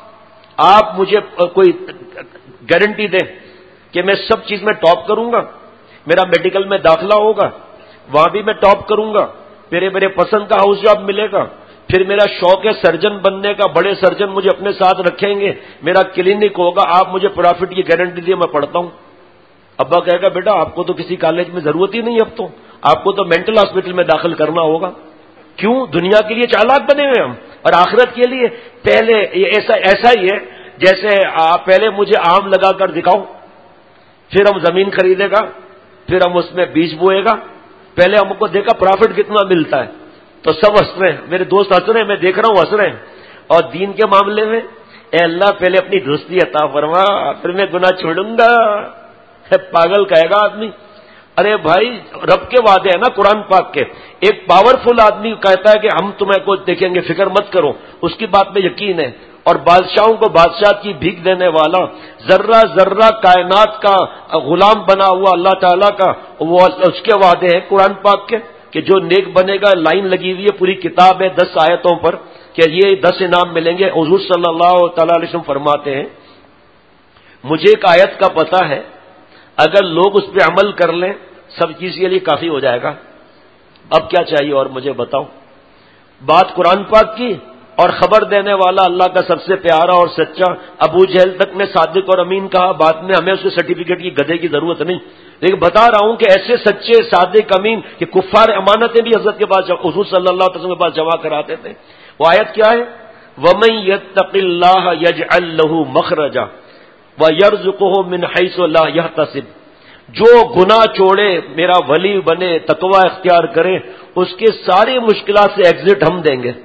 آپ مجھے کوئی گارنٹی دیں کہ میں سب چیز میں ٹاپ کروں گا، میرا میڈیکل میں داخلہ ہوگا، وہاں بھی میں ٹاپ کروں گا، میرے میرے پسند کا ہاؤس جاب ملے گا، پھر میرا شوق ہے سرجن بننے کا، بڑے سرجن مجھے اپنے ساتھ رکھیں گے، میرا کلینک ہوگا، آپ مجھے پروفٹ کی گارنٹی دیے، میں پڑھتا ہوں۔ ابا کہے گا بیٹا آپ کو تو کسی کالج میں ضرورت ہی نہیں، اب تو آپ کو تو مینٹل ہاسپٹل میں داخل کرنا ہوگا۔ کیوں؟ دنیا کے لیے چالاک بنے ہوئے ہم، اور آخرت کے لیے پہلے یہ ایسا ایسا ہی ہے جیسے آپ پہلے مجھے آم لگا کر دکھاؤ، پھر ہم زمین خریدے گا، پھر ہم اس میں بیج بوئے گا، پہلے ہم کو دیکھا پروفٹ کتنا ملتا ہے، تو سب ہنس رہے ہیں، میرے دوست ہنس رہے ہیں، میں دیکھ رہا ہوں ہنس رہے ہیں۔ اور دین کے معاملے میں اے اللہ پہلے اپنی دوستی عطا فرما، پھر میں گناہ چھوڑوں گا۔ پاگل کہے گا آدمی، ارے بھائی رب کے وعدے ہیں نا قرآن پاک کے، ایک پاورفل آدمی کہتا ہے کہ ہم تمہیں کو دیکھیں گے، فکر مت کرو، اس کی بات میں یقین ہے، اور بادشاہوں کو بادشاہ کی بھیک دینے والا، ذرہ ذرہ کائنات کا غلام بنا ہوا اللہ تعالیٰ کا، وہ اس کے وعدے ہیں قرآن پاک کے کہ جو نیک بنے گا، لائن لگی ہوئی ہے، پوری کتاب ہے دس آیتوں پر کہ یہ دس انعام ملیں گے۔ حضور صلی اللہ تعالی علیہ وسلم فرماتے ہیں مجھے ایک آیت کا پتہ ہے، اگر لوگ اس پہ عمل کر لیں سب چیز کے لیے کافی ہو جائے گا۔ اب کیا چاہیے اور مجھے بتاؤ؟ بات قرآن پاک کی، اور خبر دینے والا اللہ کا سب سے پیارا اور سچا، ابو جہل تک نے صادق اور امین کہا، بعد میں ہمیں اس کے سرٹیفکیٹ کی گدھے کی ضرورت نہیں، لیکن بتا رہا ہوں کہ ایسے سچے صادق امین کہ کفار امانتیں بھی حضرت کے پاس، حضور صلی اللہ علیہ وسلم کے پاس جمع کراتے تھے۔ وہ آیت کیا ہے؟ وَمَن يَتَّقِ اللَّهَ يَجْعَل لَّهُ مَخْرَجًا وَيَرْزُقْهُ مِنْ حَيْثُ لَا يَحْتَسِبُ، جو گناہ چھوڑے، میرا ولی بنے، تقوی اختیار کرے، اس کے ساری مشکلات سے ایگزٹ ہم دیں گے۔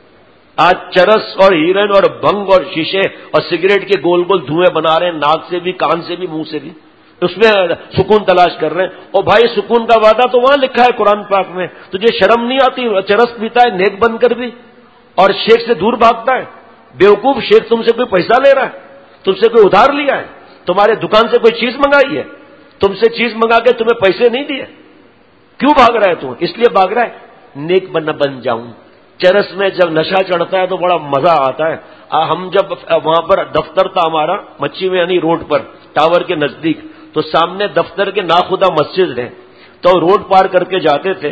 آج چرس اور ہیرن اور بھنگ اور شیشے اور سگریٹ کے گول گول دھوئیں بنا رہے ہیں، ناک سے بھی، کان سے بھی، منہ سے بھی، اس میں سکون تلاش کر رہے ہیں۔ اور بھائی سکون کا وعدہ تو وہاں لکھا ہے قرآن پاک میں، تجھے شرم نہیں آتی؟ چرس پیتا ہے نیک بن کر بھی، اور شیخ سے دور بھاگتا ہے۔ بیوقوف، شیخ تم سے کوئی پیسہ لے رہا ہے؟ تم سے کوئی ادھار لیا ہے؟ تمہارے دکان سے کوئی چیز منگائی ہے؟ تم سے چیز منگا کے تمہیں پیسے نہیں دیے؟ کیوں بھاگ رہا ہے تو؟ اس لیے بھاگ رہا ہے نیک بن بن جاؤں۔ چرس میں جب نشہ چڑھتا ہے تو بڑا مزہ آتا ہے۔ ہم جب وہاں پر دفتر تھا ہمارا مچھی میں یعنی روڈ پر ٹاور کے نزدیک، تو سامنے دفتر کے ناخدا مسجد ہے، تو روڈ پار کر کے جاتے تھے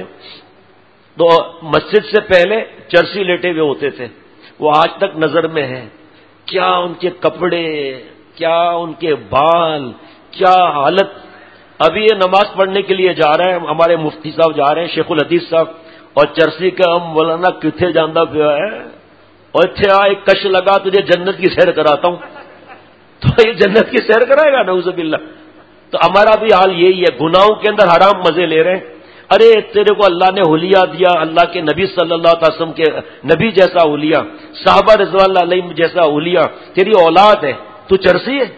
تو مسجد سے پہلے چرسی لیٹے ہوئے ہوتے تھے، وہ آج تک نظر میں ہے۔ کیا ان کے کپڑے، کیا ان کے بال، کیا حالت۔ ابھی یہ نماز پڑھنے کے لیے جا رہے ہیں، ہمارے مفتی صاحب جا رہے ہیں، شیخ الحدیث صاحب، اور چرسی کا ہم مولانا کتنے جاندہ پیا ہے، اور اتھے آ ایک کش لگا تجھے جنت کی سیر کراتا ہوں، تو یہ جنت کی سیر کرائے گا نعوذ باللہ۔ تو ہمارا بھی حال یہی ہے، گناہوں کے اندر حرام مزے لے رہے ہیں۔ ارے تیرے کو اللہ نے حلیہ دیا، اللہ کے نبی صلی اللہ علیہ وسلم کے نبی جیسا حلیہ، صحابہ رضوان اللہ علیہم جیسا حلیہ، تیری اولاد ہے، تو چرسی ہے؟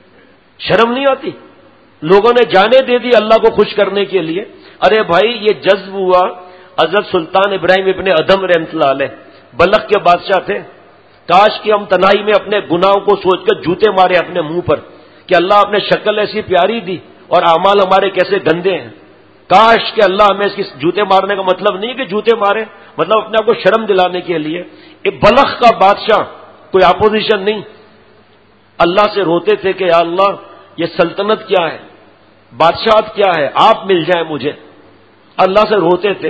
شرم نہیں آتی؟ لوگوں نے جانیں دے دی اللہ کو خوش کرنے کے لیے۔ ارے بھائی یہ جذب ہوا، حضرت سلطان ابراہیم ابن ادم رحمۃ اللہ علیہ بلخ کے بادشاہ تھے، کاش کہ ہم تنہائی میں اپنے گناہوں کو سوچ کر جوتے مارے اپنے منہ پر کہ اللہ اپنے شکل ایسی پیاری دی اور اعمال ہمارے کیسے گندے ہیں۔ کاش کہ اللہ ہمیں اس کی جوتے مارنے کا مطلب نہیں کہ جوتے مارے، مطلب اپنے آپ کو شرم دلانے کے لیے۔ یہ بلخ کا بادشاہ، کوئی اپوزیشن نہیں، اللہ سے روتے تھے کہ یا اللہ یہ سلطنت کیا ہے، بادشاہت کیا ہے، آپ مل جائیں مجھے۔ اللہ سے روتے تھے،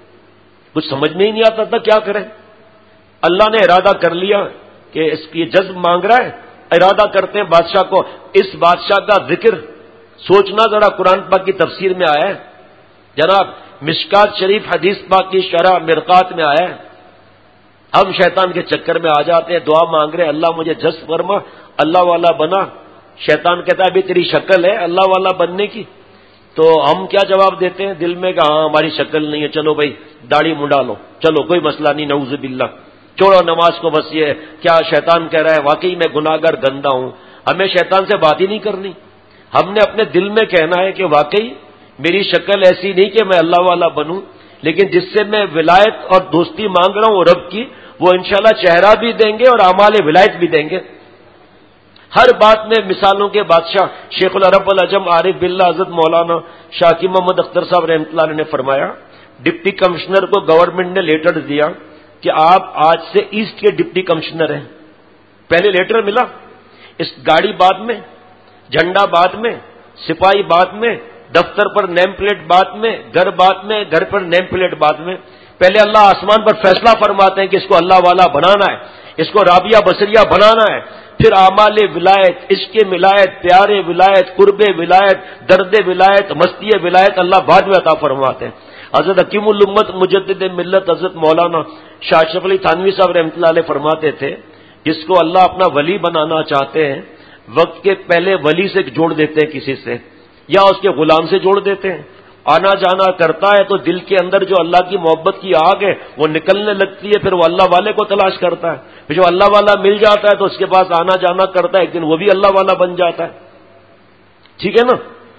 کچھ سمجھ میں ہی نہیں آتا تھا کیا کریں۔ اللہ نے ارادہ کر لیا کہ اس کی جذب مانگ رہا ہے، ارادہ کرتے ہیں بادشاہ کو، اس بادشاہ کا ذکر سوچنا ذرا، قرآن پاک کی تفسیر میں آیا ہے جناب، مشکات شریف حدیث پاک کی شرح مرقات میں آیا ہے ہم شیطان کے چکر میں آ جاتے ہیں، دعا مانگ رہے اللہ مجھے جذب فرما، اللہ والا بنا. شیطان کہتا ہے ابھی تیری شکل ہے اللہ والا بننے کی. تو ہم کیا جواب دیتے ہیں دل میں کہ ہاں ہماری شکل نہیں ہے، چلو بھائی داڑھی منڈا لو، چلو کوئی مسئلہ نہیں، نعوذ باللہ، چھوڑو نماز کو. بس یہ کیا شیطان کہہ رہا ہے واقعی میں گناہگار گندا ہوں. ہمیں شیطان سے بات ہی نہیں کرنی، ہم نے اپنے دل میں کہنا ہے کہ واقعی میری شکل ایسی نہیں کہ میں اللہ والا بنوں، لیکن جس سے میں ولایت اور دوستی مانگ رہا ہوں رب کی، وہ انشاءاللہ چہرہ بھی دیں گے اور اعمال ولایت بھی دیں گے. ہر بات میں مثالوں کے بادشاہ شیخ العرب العجم عارف باللہ حضرت مولانا شاکی محمد اختر صاحب رحمۃ اللہ علیہ نے فرمایا، ڈپٹی کمشنر کو گورنمنٹ نے لیٹر دیا کہ آپ آج سے ایسٹ کے ڈپٹی کمشنر ہیں. پہلے لیٹر ملا، اس گاڑی بعد میں، جھنڈا بعد میں، سپاہی بعد میں، دفتر پر نیم پلیٹ بعد میں، گھر بعد میں، گھر پر نیم پلیٹ بعد میں. پہلے اللہ آسمان پر فیصلہ فرماتے ہیں کہ اس کو اللہ والا بنانا ہے، اس کو رابعہ بصریہ بنانا ہے. پھر اعمال ولایت، عشق ولایت، پیارے ولایت، قرب ولایت، درد ولایت، مستی ولایت اللہ بعد میں عطا فرماتے ہیں. حضرت حکیم الامت مجدد ملت حضرت مولانا شاہ اشرف علی تھانوی صاحب رحمۃ اللہ علیہ فرماتے تھے، جس کو اللہ اپنا ولی بنانا چاہتے ہیں وقت کے پہلے ولی سے جوڑ دیتے ہیں کسی سے، یا اس کے غلام سے جوڑ دیتے ہیں. آنا جانا کرتا ہے تو دل کے اندر جو اللہ کی محبت کی آگ ہے وہ نکلنے لگتی ہے، پھر وہ اللہ والے کو تلاش کرتا ہے. پھر جو اللہ والا مل جاتا ہے تو اس کے پاس آنا جانا کرتا ہے، ایک دن وہ بھی اللہ والا بن جاتا ہے. ٹھیک ہے نا؟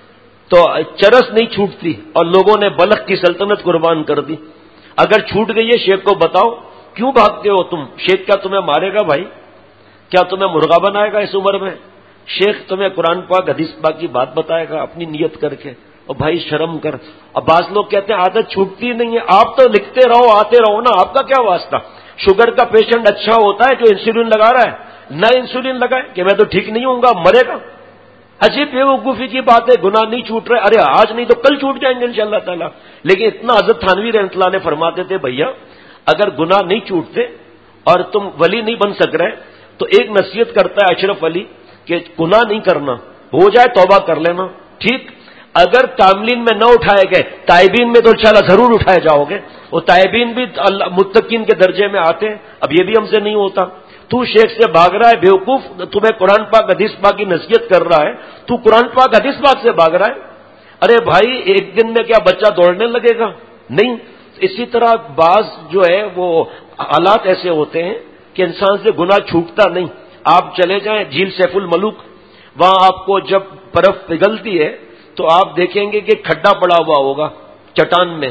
تو چرس نہیں چھوٹتی اور لوگوں نے بلخ کی سلطنت قربان کر دی. اگر چھوٹ گئی ہے شیخ کو بتاؤ کیوں بھاگتے ہو تم؟ شیخ کیا تمہیں مارے گا بھائی؟ کیا تمہیں مرغا بنائے گا اس عمر میں؟ شیخ تمہیں قرآن پاک حدیث پاک کی بات بتائے گا اپنی نیت کر کے. اور بھائی شرم کر. اب بعض لوگ کہتے ہیں عادت چھوٹتی نہیں ہے، آپ تو لکھتے رہو آتے رہو نا، آپ کا کیا واسطہ؟ شوگر کا پیشنٹ اچھا ہوتا ہے جو انسولین لگا رہا ہے، نہ انسولین لگائے کہ میں تو ٹھیک نہیں ہوں گا، مرے گا. عجیب بیوقوفی کی بات ہے. گناہ نہیں چھوٹ رہے، ارے آج نہیں تو کل چھوٹ جائیں گے انشاءاللہ تعالی. لیکن اتنا حضرت تھانوی رحمۃ اللہ نے فرماتے تھے بھیا اگر گناہ نہیں چھوٹتے اور تم ولی نہیں بن سک رہے تو ایک نصیحت کرتا ہے اشرف علی کہ گناہ نہیں کرنا، ہو جائے توبہ کر لینا. ٹھیک، اگر تاملین میں نہ اٹھائے گئے تائبین میں تو انشاءاللہ ضرور اٹھائے جاؤ گے. وہ تائبین بھی متقین کے درجے میں آتے ہیں، اب یہ بھی ہم سے نہیں ہوتا. تو شیخ سے بھاگ رہا ہے بیوقوف، تمہیں قرآن پاک حدیث پاک کی نصیحت کر رہا ہے، تو قرآن پاک حدیث پاک سے بھاگ رہا ہے. ارے بھائی ایک دن میں کیا بچہ دوڑنے لگے گا؟ نہیں. اسی طرح بعض جو ہے وہ حالات ایسے ہوتے ہیں کہ انسان سے گناہ چھوٹتا نہیں. آپ چلے جائیں جھیل سیف الملوک، وہاں آپ کو جب برف پگھلتی ہے تو آپ دیکھیں گے کہ کھڈا پڑا ہوا ہوگا چٹان میں،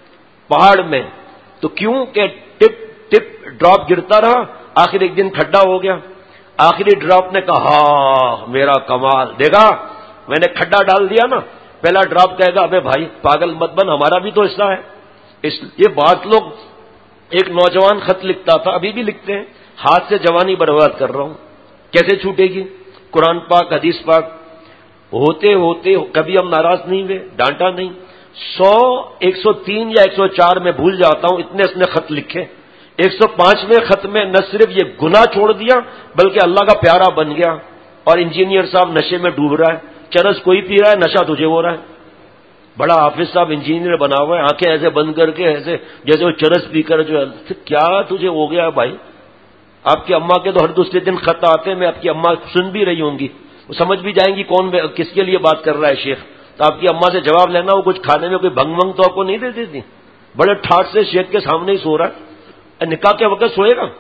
پہاڑ میں. تو کیوں کہ ٹپ ٹپ ڈراپ گرتا رہا، آخر ایک دن کھڈا ہو گیا. آخری ڈراپ نے کہا ہاں میرا کمال، دیکھا میں نے کھڈا ڈال دیا نا. پہلا ڈراپ کہے گا ابے بھائی پاگل مت بن، ہمارا بھی تو حصہ ہے. اس یہ بات لوگ، ایک نوجوان خط لکھتا تھا، ابھی بھی لکھتے ہیں، ہاتھ سے جوانی برباد کر رہا ہوں. کیسے چھوٹے گی؟ قرآن پاک حدیث پاک ہوتے ہوتے کبھی ہم ناراض نہیں ہوئے، ڈانٹا نہیں. سو ایک سو تین یا ایک سو چار میں بھول جاتا ہوں، اتنے اس نے خط لکھے. ایک سو پانچویں خط میں نہ صرف یہ گناہ چھوڑ دیا بلکہ اللہ کا پیارا بن گیا. اور انجینئر صاحب نشے میں ڈوب رہا ہے، چرس کوئی پی رہا ہے، نشہ تجھے ہو رہا ہے. بڑا حافظ صاحب انجینئر بنا ہوا ہے، آنکھیں ایسے بند کر کے ایسے جیسے وہ چرس پی کر جو ہے. کیا تجھے ہو گیا بھائی؟ آپ کی اماں کے تو ہر دوسرے دن خط آتے ہیں، میں آپ کی اماں سن بھی رہی ہوں گی، وہ سمجھ بھی جائیں گی کون کس کے لیے بات کر رہا ہے شیخ. تو آپ کی اماں سے جواب لینا، وہ کچھ کھانے میں کوئی بھنگ بھنگ تو آپ کو نہیں دیتی تھی. بڑے ٹھاٹ سے شیخ کے سامنے ہی سو رہا ہے. نکاح کے وقت سوئے گا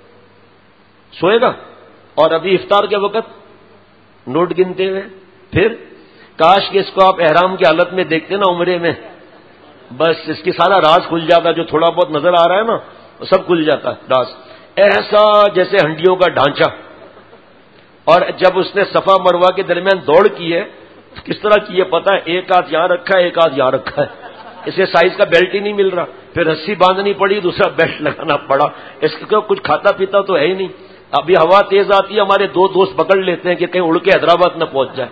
سوئے گا اور ابھی افطار کے وقت نوٹ گنتے ہوئے. پھر کاش کہ اس کو آپ احرام کی حالت میں دیکھتے نا عمرے میں، بس اس کی سارا راز کھل جاتا. جو تھوڑا بہت نظر آ رہا ہے نا وہ سب کھل جاتا راز. ایسا جیسے ہنڈیوں کا ڈھانچہ. اور جب اس نے صفا مروہ کے درمیان دوڑ کی ہے تو کس طرح کی ہے پتہ ہے؟ ایک ہاتھ یہاں رکھا ہے، ایک ہاتھ یہاں رکھا ہے. اسے سائز کا بیلٹ ہی نہیں مل رہا. پھر رسی باندھنی پڑی، دوسرا بیلٹ لگانا پڑا. اس کو کچھ کھاتا پیتا تو ہے ہی نہیں. ابھی ہوا تیز آتی ہے، ہمارے دو دوست پکڑ لیتے ہیں کہ کہیں اڑ کے حیدرآباد نہ پہنچ جائے.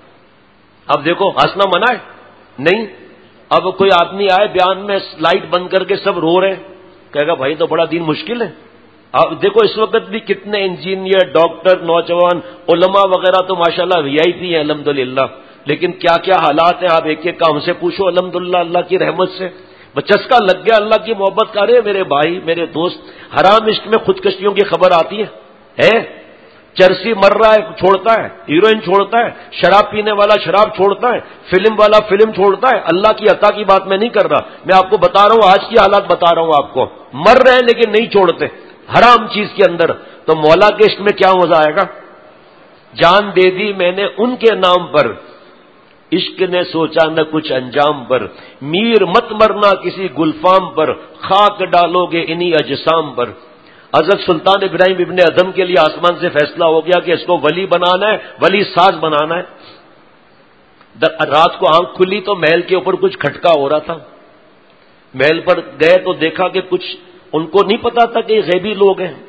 اب دیکھو ہنسنا منع ہے نہیں. اب کوئی آدمی آئے بیان میں لائٹ بند کر کے سب رو رہے ہیں، کہے گا بھائی تو بڑا دین مشکل ہے. اب دیکھو اس وقت بھی کتنے انجینئر، ڈاکٹر، نوجوان، علماء وغیرہ تو ماشاءاللہ وی آئی پی ہیں الحمدللہ. لیکن کیا کیا حالات ہیں آپ ایک ایک کا ہم سے پوچھو الحمدللہ اللہ کی رحمت سے. وہ چسکا لگ گیا اللہ کی محبت کا. ارے میرے بھائی میرے دوست، حرام عشق میں خودکشیوں کی خبر آتی ہے ہے چرسی مر رہا ہے چھوڑتا ہے، ہیروئن چھوڑتا ہے، شراب پینے والا شراب چھوڑتا ہے، فلم والا فلم چھوڑتا ہے. اللہ کی عطا کی بات میں نہیں کر رہا، میں آپ کو بتا رہا ہوں آج کی حالات بتا رہا ہوں آپ کو. مر رہے ہیں لیکن نہیں چھوڑتے حرام چیز کے اندر. تو مولا کے عشق میں کیا مزہ آئے گا؟ جان دے دی میں نے ان کے نام پر، عشق نے سوچا نہ کچھ انجام پر. میر مت مرنا کسی گلفام پر، خاک ڈالو گے انہی اجسام پر. حضرت سلطان ابراہیم ابن ادم کے لیے آسمان سے فیصلہ ہو گیا کہ اس کو ولی بنانا ہے، ولی ساز بنانا ہے. رات کو آنکھ کھلی تو محل کے اوپر کچھ کھٹکا ہو رہا تھا. محل پر گئے تو دیکھا کہ کچھ ان کو نہیں پتا تھا کہ یہ غیبی لوگ ہیں.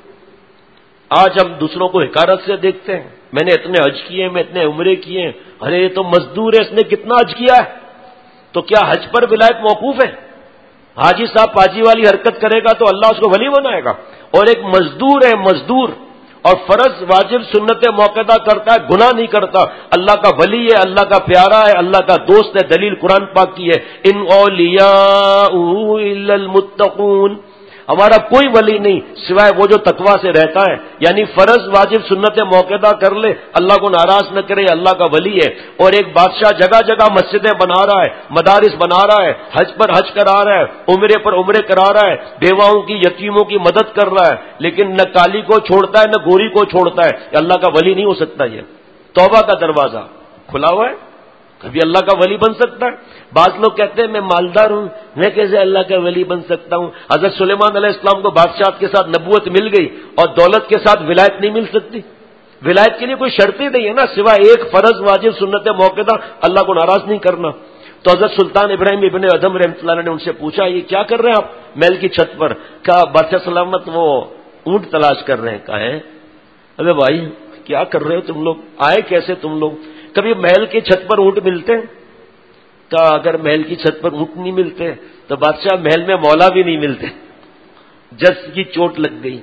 آج ہم دوسروں کو حکارت سے دیکھتے ہیں، میں نے اتنے حج کیے، میں اتنے عمرے کیے ہیں. ارے یہ تو مزدور ہے، اس نے کتنا حج کیا ہے؟ تو کیا حج پر ولایت موقوف ہے؟ حاجی صاحب پاجی والی حرکت کرے گا تو اللہ اس کو ولی بنائے گا؟ اور ایک مزدور ہے، مزدور اور فرض واجب سنت موقعہ کرتا ہے، گناہ نہیں کرتا، اللہ کا ولی ہے، اللہ کا پیارا ہے، اللہ کا دوست ہے. دلیل قرآن پاک کی ہے، ان اولیاء الا المتقون. ہمارا کوئی ولی نہیں سوائے وہ جو تقوی سے رہتا ہے، یعنی فرض واجب سنت موقعہ کر لے، اللہ کو ناراض نہ کرے، اللہ کا ولی ہے. اور ایک بادشاہ جگہ جگہ مسجدیں بنا رہا ہے، مدارس بنا رہا ہے، حج پر حج کرا رہا ہے، عمرے پر عمرے کرا رہا ہے، بیواؤں کی یتیموں کی مدد کر رہا ہے، لیکن نہ کالی کو چھوڑتا ہے نہ گوری کو چھوڑتا ہے. اللہ کا ولی نہیں ہو سکتا. یہ توبہ کا دروازہ کھلا ہوا ہے، کبھی اللہ کا ولی بن سکتا ہے. بعض لوگ کہتے ہیں میں مالدار ہوں، میں کیسے اللہ کا ولی بن سکتا ہوں؟ حضرت سلیمان علیہ السلام کو بادشاہت کے ساتھ نبوت مل گئی اور دولت کے ساتھ ولایت نہیں مل سکتی. ولایت کے لیے کوئی شرط ہی نہیں ہے نا سوائے ایک فرض واجب سنت موقعہ، اللہ کو ناراض نہیں کرنا. تو حضرت سلطان ابراہیم ابن ادم رحمۃ اللہ نے ان سے پوچھا یہ کیا کر رہے ہیں آپ محل کی چھت پر؟ کہا بادشاہ سلامت وہ اونٹ تلاش کر رہے ہیں. کہا ہے ارے بھائی کیا کر رہے ہو تم لوگ؟ آئے کیسے تم لوگ؟ کبھی محل کی چھت پر اونٹ ملتے ہیں؟ کہا اگر محل کی چھت پر اونٹ نہیں ملتے تو بادشاہ محل میں مولا بھی نہیں ملتے. جس کی چوٹ لگ گئی،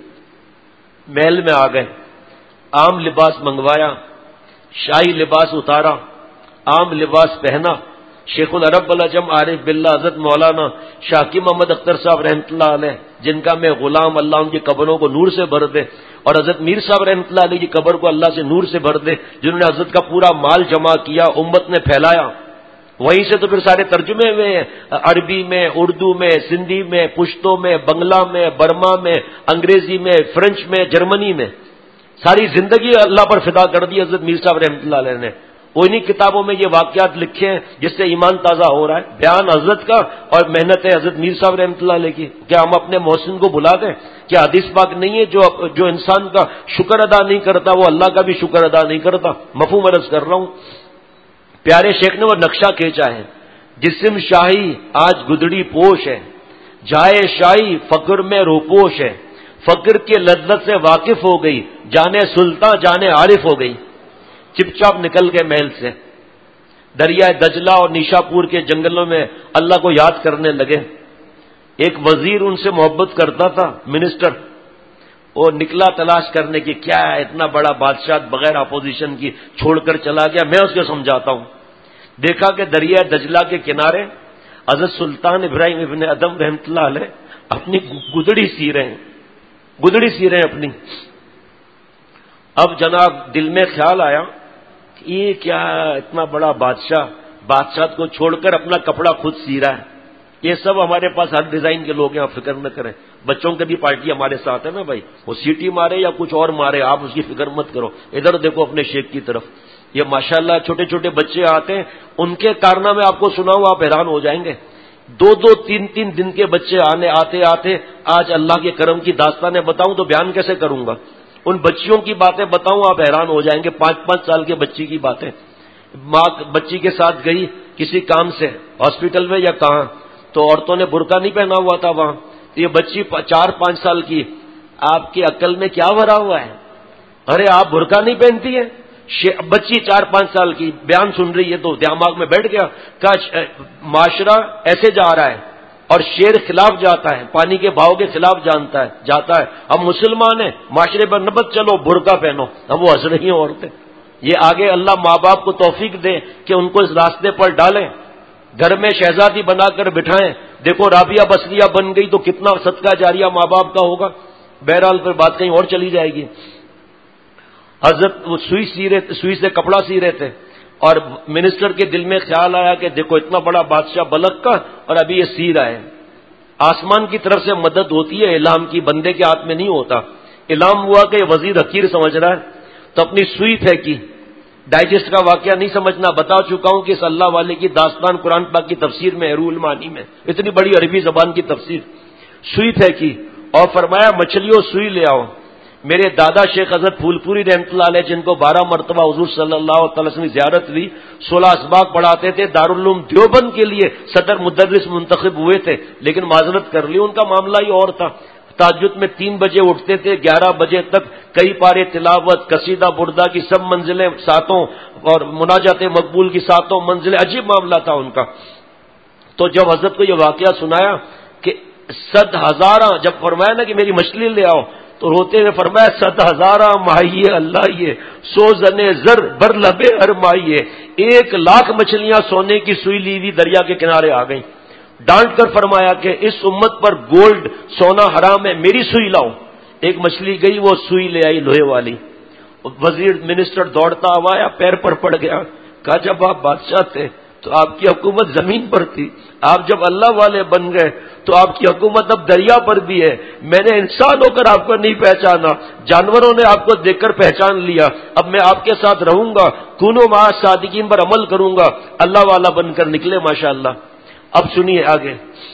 محل میں آ گئے، عام لباس منگوایا، شاہی لباس اتارا، عام لباس پہنا. شیخ العرب العجم عارف باللہ حضرت مولانا شاکی محمد اختر صاحب رحمۃ اللہ علیہ، جن کا میں غلام، اللہ ان کی قبروں کو نور سے بھر دے، اور حضرت میر صاحب رحمۃ اللہ علیہ کی قبر کو اللہ سے نور سے بھر دے، جنہوں نے حضرت کا پورا مال جمع کیا، امت نے پھیلایا. وہیں سے تو پھر سارے ترجمے ہوئے ہیں، عربی میں، اردو میں، سندھی میں، پشتو میں، بنگلہ میں، برما میں، انگریزی میں، فرینچ میں، جرمنی میں. ساری زندگی اللہ پر فدا کر دی حضرت میر صاحب رحمۃ اللہ علیہ نے. انہی کتابوں میں یہ واقعات لکھے ہیں جس سے ایمان تازہ ہو رہا ہے. بیان حضرت کا اور محنت ہے حضرت میر صاحب رحمۃ اللہ علیہ کی. کیا ہم اپنے محسن کو بھلا دیں؟ کیا حدیث پاک نہیں ہے جو جو انسان کا شکر ادا نہیں کرتا وہ اللہ کا بھی شکر ادا نہیں کرتا؟ مفہوم عرض کر رہا ہوں. پیارے شیخ نے وہ نقشہ کھینچا ہے، جسم شاہی آج گدڑی پوش ہے، جائے شاہی فقر میں روپوش ہے، فقر کے لذت سے واقف ہو گئی، جانے سلطان جانے عارف ہو گئی. چپ چاپ نکل گئے محل سے، دریائے دجلہ اور نیشا پور کے جنگلوں میں اللہ کو یاد کرنے لگے. ایک وزیر ان سے محبت کرتا تھا، منسٹر، وہ نکلا تلاش کرنے کی، کیا ہے اتنا بڑا بادشاہ بغیر اپوزیشن کی چھوڑ کر چلا گیا، میں اس کو سمجھاتا ہوں. دیکھا کہ دریائے دجلہ کے کنارے حضرت سلطان ابراہیم ابن ادم رحمۃ اللہ علیہ اپنی گدڑی سی رہے ہیں، گدڑی سی رہے ہیں اپنی. اب جناب دل میں خیال آیا کہ یہ کیا اتنا بڑا بادشاہ بادشاہ کو چھوڑ کر اپنا کپڑا خود سی رہا ہے. یہ سب ہمارے پاس ہر ڈیزائن کے لوگ ہیں، آپ فکر نہ کریں. بچوں کی بھی پارٹی ہمارے ساتھ ہے نا بھائی، وہ سیٹی مارے یا کچھ اور مارے آپ اس کی فکر مت کرو. ادھر دیکھو اپنے شیخ کی طرف، یہ ماشاءاللہ چھوٹے چھوٹے بچے آتے ہیں، ان کے کارنامے آپ کو سناؤں آپ حیران ہو جائیں گے. دو دو تین تین دن کے بچے آنے آتے آتے آج اللہ کے کرم کی داستانیں بتاؤں تو بیان کیسے کروں گا. ان بچیوں کی باتیں بتاؤں آپ حیران ہو جائیں گے. پانچ پانچ سال کے بچی کی باتیں. ماں بچی کے ساتھ گئی کسی کام سے ہاسپٹل میں یا کہاں، تو عورتوں نے برقع نہیں پہنا ہوا تھا وہاں. یہ بچی چار پانچ سال کی، آپ کی عقل میں کیا بھرا ہوا ہے؟ ارے آپ برقع نہیں پہنتی ہیں؟ بچی چار پانچ سال کی بیان سن رہی ہے تو دماغ میں بیٹھ گیا. کہا معاشرہ ایسے جا رہا ہے اور شیر خلاف جاتا ہے، پانی کے بہاؤ کے خلاف جانتا ہے جاتا ہے. ہم مسلمان ہیں، معاشرے پر نبت چلو برقع پہنو. اب وہ ہنس رہی ہیں عورتیں. یہ آگے اللہ ماں باپ کو توفیق دے کہ ان کو اس راستے پر ڈالیں. گھر میں شہزادی بنا کر بٹھائیں، دیکھو رابعہ بصریہ بن گئی تو کتنا صدقہ جاریہ ماں باپ کا ہوگا. بہرحال پھر بات کہیں اور چلی جائے گی. حضرت وہ سوئی سی رہے سوئی سے کپڑا سی رہے تھے اور منسٹر کے دل میں خیال آیا کہ دیکھو اتنا بڑا بادشاہ بلک کا اور ابھی یہ سی رہا ہے. آسمان کی طرف سے مدد ہوتی ہے الہام کی، بندے کے ہاتھ میں نہیں ہوتا. الہام ہوا کہ یہ وزیر حقیر سمجھ رہا ہے تو اپنی سوئی پھینکی. ڈائجسٹ کا واقعہ نہیں سمجھنا، بتا چکا ہوں کہ اس اللہ والے کی داستان قرآن پاک کی تفسیر میں روح المعانی میں، اتنی بڑی عربی زبان کی تفسیر. سوئی پھینکی اور فرمایا مچھلیوں سوئی لے آؤ. میرے دادا شیخ حضرت پھول پوری رحمۃ اللہ علیہ جن کو بارہ مرتبہ حضور صلی اللہ تعالی وسلم زیارت ہوئی، سولہ اسباق پڑھاتے تھے، دارالعلوم دیوبند کے لیے صدر مدرس منتخب ہوئے تھے، لیکن معذرت کر لی ان کا معاملہ ہی اور تھا. تہجد میں تین بجے اٹھتے تھے، گیارہ بجے تک کئی پارے تلاوت، قصیدہ بردہ کی سب منزلیں ساتوں اور مناجات مقبول کی ساتوں منزلیں، عجیب معاملہ تھا ان کا. تو جب حضرت کو یہ واقعہ سنایا کہ صد ہزارہ، جب فرمایا نا کہ میری مچھلی لے آؤ تو روتے ہوئے فرمایا صد ہزارہ ماہیے اللہ یہ سو زنے زر بر لبے ہر ماہیے، ایک لاکھ مچھلیاں سونے کی سوئی لی ہوئی دریا کے کنارے آ گئیں. ڈانٹ کر فرمایا کہ اس امت پر گولڈ سونا حرام ہے، میری سوئی لاؤ. ایک مچھلی گئی، وہ سوئی لے آئی لوہے والی. وزیر منسٹر دوڑتا ہوا آیا، پیر پر پڑ گیا، کہا جب آپ بادشاہ تھے تو آپ کی حکومت زمین پر تھی، آپ جب اللہ والے بن گئے تو آپ کی حکومت اب دریا پر بھی ہے. میں نے انسان ہو کر آپ کو نہیں پہچانا، جانوروں نے آپ کو دیکھ کر پہچان لیا. اب میں آپ کے ساتھ رہوں گا، کونوا مع الصادقین پر عمل کروں گا. اللہ والا بن کر نکلے ماشاءاللہ. اب سنیے آگے.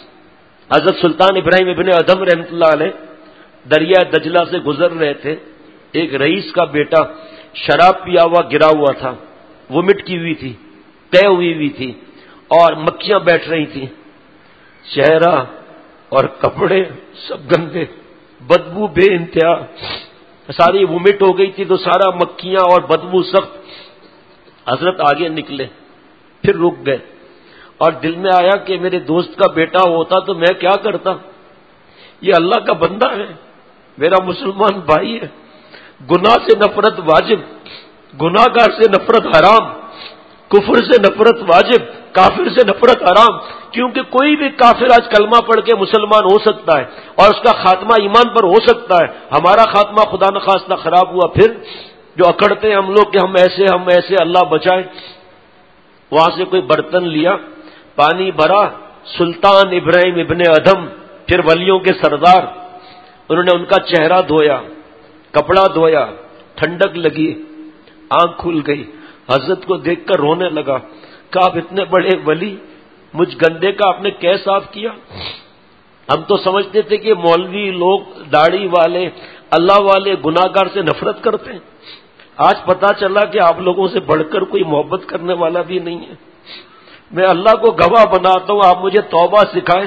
حضرت سلطان ابراہیم ابن ادھم رحمۃ اللہ علیہ دریا دجلہ سے گزر رہے تھے. ایک رئیس کا بیٹا شراب پیا ہوا گرا ہوا تھا، ومٹ کی ہوئی تھی، طے ہوئی ہوئی تھی اور مکھیاں بیٹھ رہی تھیں. چہرہ اور کپڑے سب گندے، بدبو بے انتہا، ساری ومٹ ہو گئی تھی تو سارا مکھیاں اور بدبو سخت. حضرت آگے نکلے، پھر رک گئے اور دل میں آیا کہ میرے دوست کا بیٹا ہوتا تو میں کیا کرتا. یہ اللہ کا بندہ ہے، میرا مسلمان بھائی ہے. گناہ سے نفرت واجب، گناہ گار سے نفرت حرام، کفر سے نفرت واجب، کافر سے نفرت حرام. کیونکہ کوئی بھی کافر آج کلمہ پڑھ کے مسلمان ہو سکتا ہے اور اس کا خاتمہ ایمان پر ہو سکتا ہے. ہمارا خاتمہ خدا نخواستہ خراب ہوا پھر جو اکڑتے ہیں ہم لوگ کہ ہم ایسے ہم ایسے، اللہ بچائے. وہاں سے کوئی برتن لیا، پانی بھرا، سلطان ابراہیم ابن ادھم پھر ولیوں کے سردار، انہوں نے ان کا چہرہ دھویا، کپڑا دھویا، ٹھنڈک لگی، آنکھ کھل گئی. حضرت کو دیکھ کر رونے لگا، کہ آپ اتنے بڑے ولی، مجھ گندے کا آپ نے کیسے صاف کیا. ہم تو سمجھتے تھے کہ مولوی لوگ داڑھی والے اللہ والے گناہ گار سے نفرت کرتے ہیں. آج پتا چلا کہ آپ لوگوں سے بڑھ کر کوئی محبت کرنے والا بھی نہیں ہے. میں اللہ کو گواہ بناتا ہوں، آپ مجھے توبہ سکھائیں.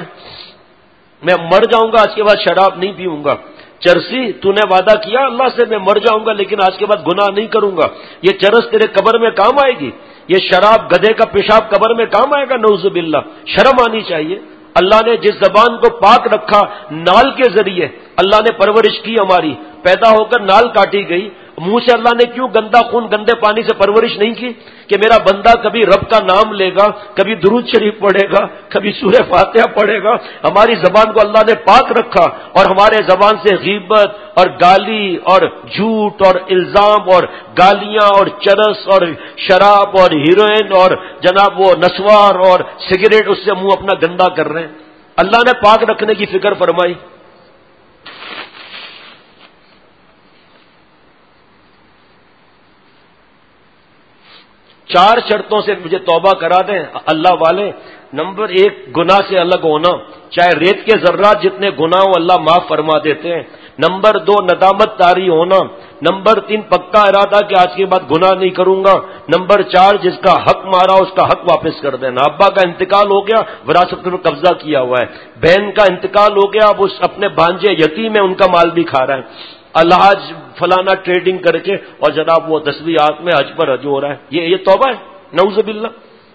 میں مر جاؤں گا آج کے بعد شراب نہیں پیوں گا. چرسی تو نے وعدہ کیا اللہ سے میں مر جاؤں گا لیکن آج کے بعد گناہ نہیں کروں گا. یہ چرس تیرے قبر میں کام آئے گی، یہ شراب گدھے کا پیشاب قبر میں کام آئے گا. نعوذ باللہ. شرم آنی چاہیے. اللہ نے جس زبان کو پاک رکھا نال کے ذریعے، اللہ نے پرورش کی ہماری، پیدا ہو کر نال کاٹی گئی. منہ سے اللہ نے کیوں گندا خون گندے پانی سے پرورش نہیں کی کہ میرا بندہ کبھی رب کا نام لے گا، کبھی درود شریف پڑھے گا، کبھی سورہ فاتحہ پڑھے گا. ہماری زبان کو اللہ نے پاک رکھا اور ہمارے زبان سے غیبت اور گالی اور جھوٹ اور الزام اور گالیاں اور چرس اور شراب اور ہیروئن اور جناب وہ نسوار اور سگریٹ، اس سے منہ اپنا گندا کر رہے ہیں. اللہ نے پاک رکھنے کی فکر فرمائی. چار شرطوں سے مجھے توبہ کرا دیں اللہ والے. نمبر ایک، گناہ سے الگ ہونا، چاہے ریت کے ذرات جتنے گناہ ہو اللہ معاف فرما دیتے ہیں. نمبر دو، ندامت طاری ہونا. نمبر تین، پکا ارادہ کہ آج کے بعد گناہ نہیں کروں گا. نمبر چار، جس کا حق مارا اس کا حق واپس کر دینا. ابا کا انتقال ہو گیا، وراثت پر قبضہ کیا ہوا ہے. بہن کا انتقال ہو گیا، اب اس اپنے بھانجے یتیم ہے ان کا مال بھی کھا رہا ہے. الحاج فلانا ٹریڈنگ کر کے اور جناب وہ دسویں آنکھ میں حج پر حج ہو رہا ہے. یہ یہ توبہ ہے. نعوذ باللہ.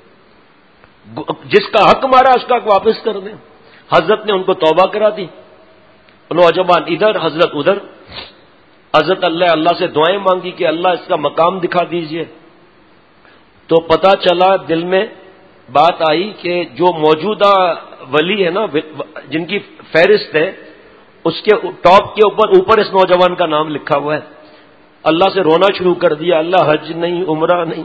جس کا حق مارا اس کا حق واپس کر دیں. حضرت نے ان کو توبہ کرا دی. نوجوان ادھر، حضرت ادھر. حضرت اللہ اللہ سے دعائیں مانگی کہ اللہ اس کا مقام دکھا دیجئے. تو پتا چلا دل میں بات آئی کہ جو موجودہ ولی ہے نا جن کی فہرست ہے اس کے ٹاپ کے اوپر اوپر اس نوجوان کا نام لکھا ہوا ہے. اللہ سے رونا شروع کر دیا, اللہ حج نہیں, عمرہ نہیں,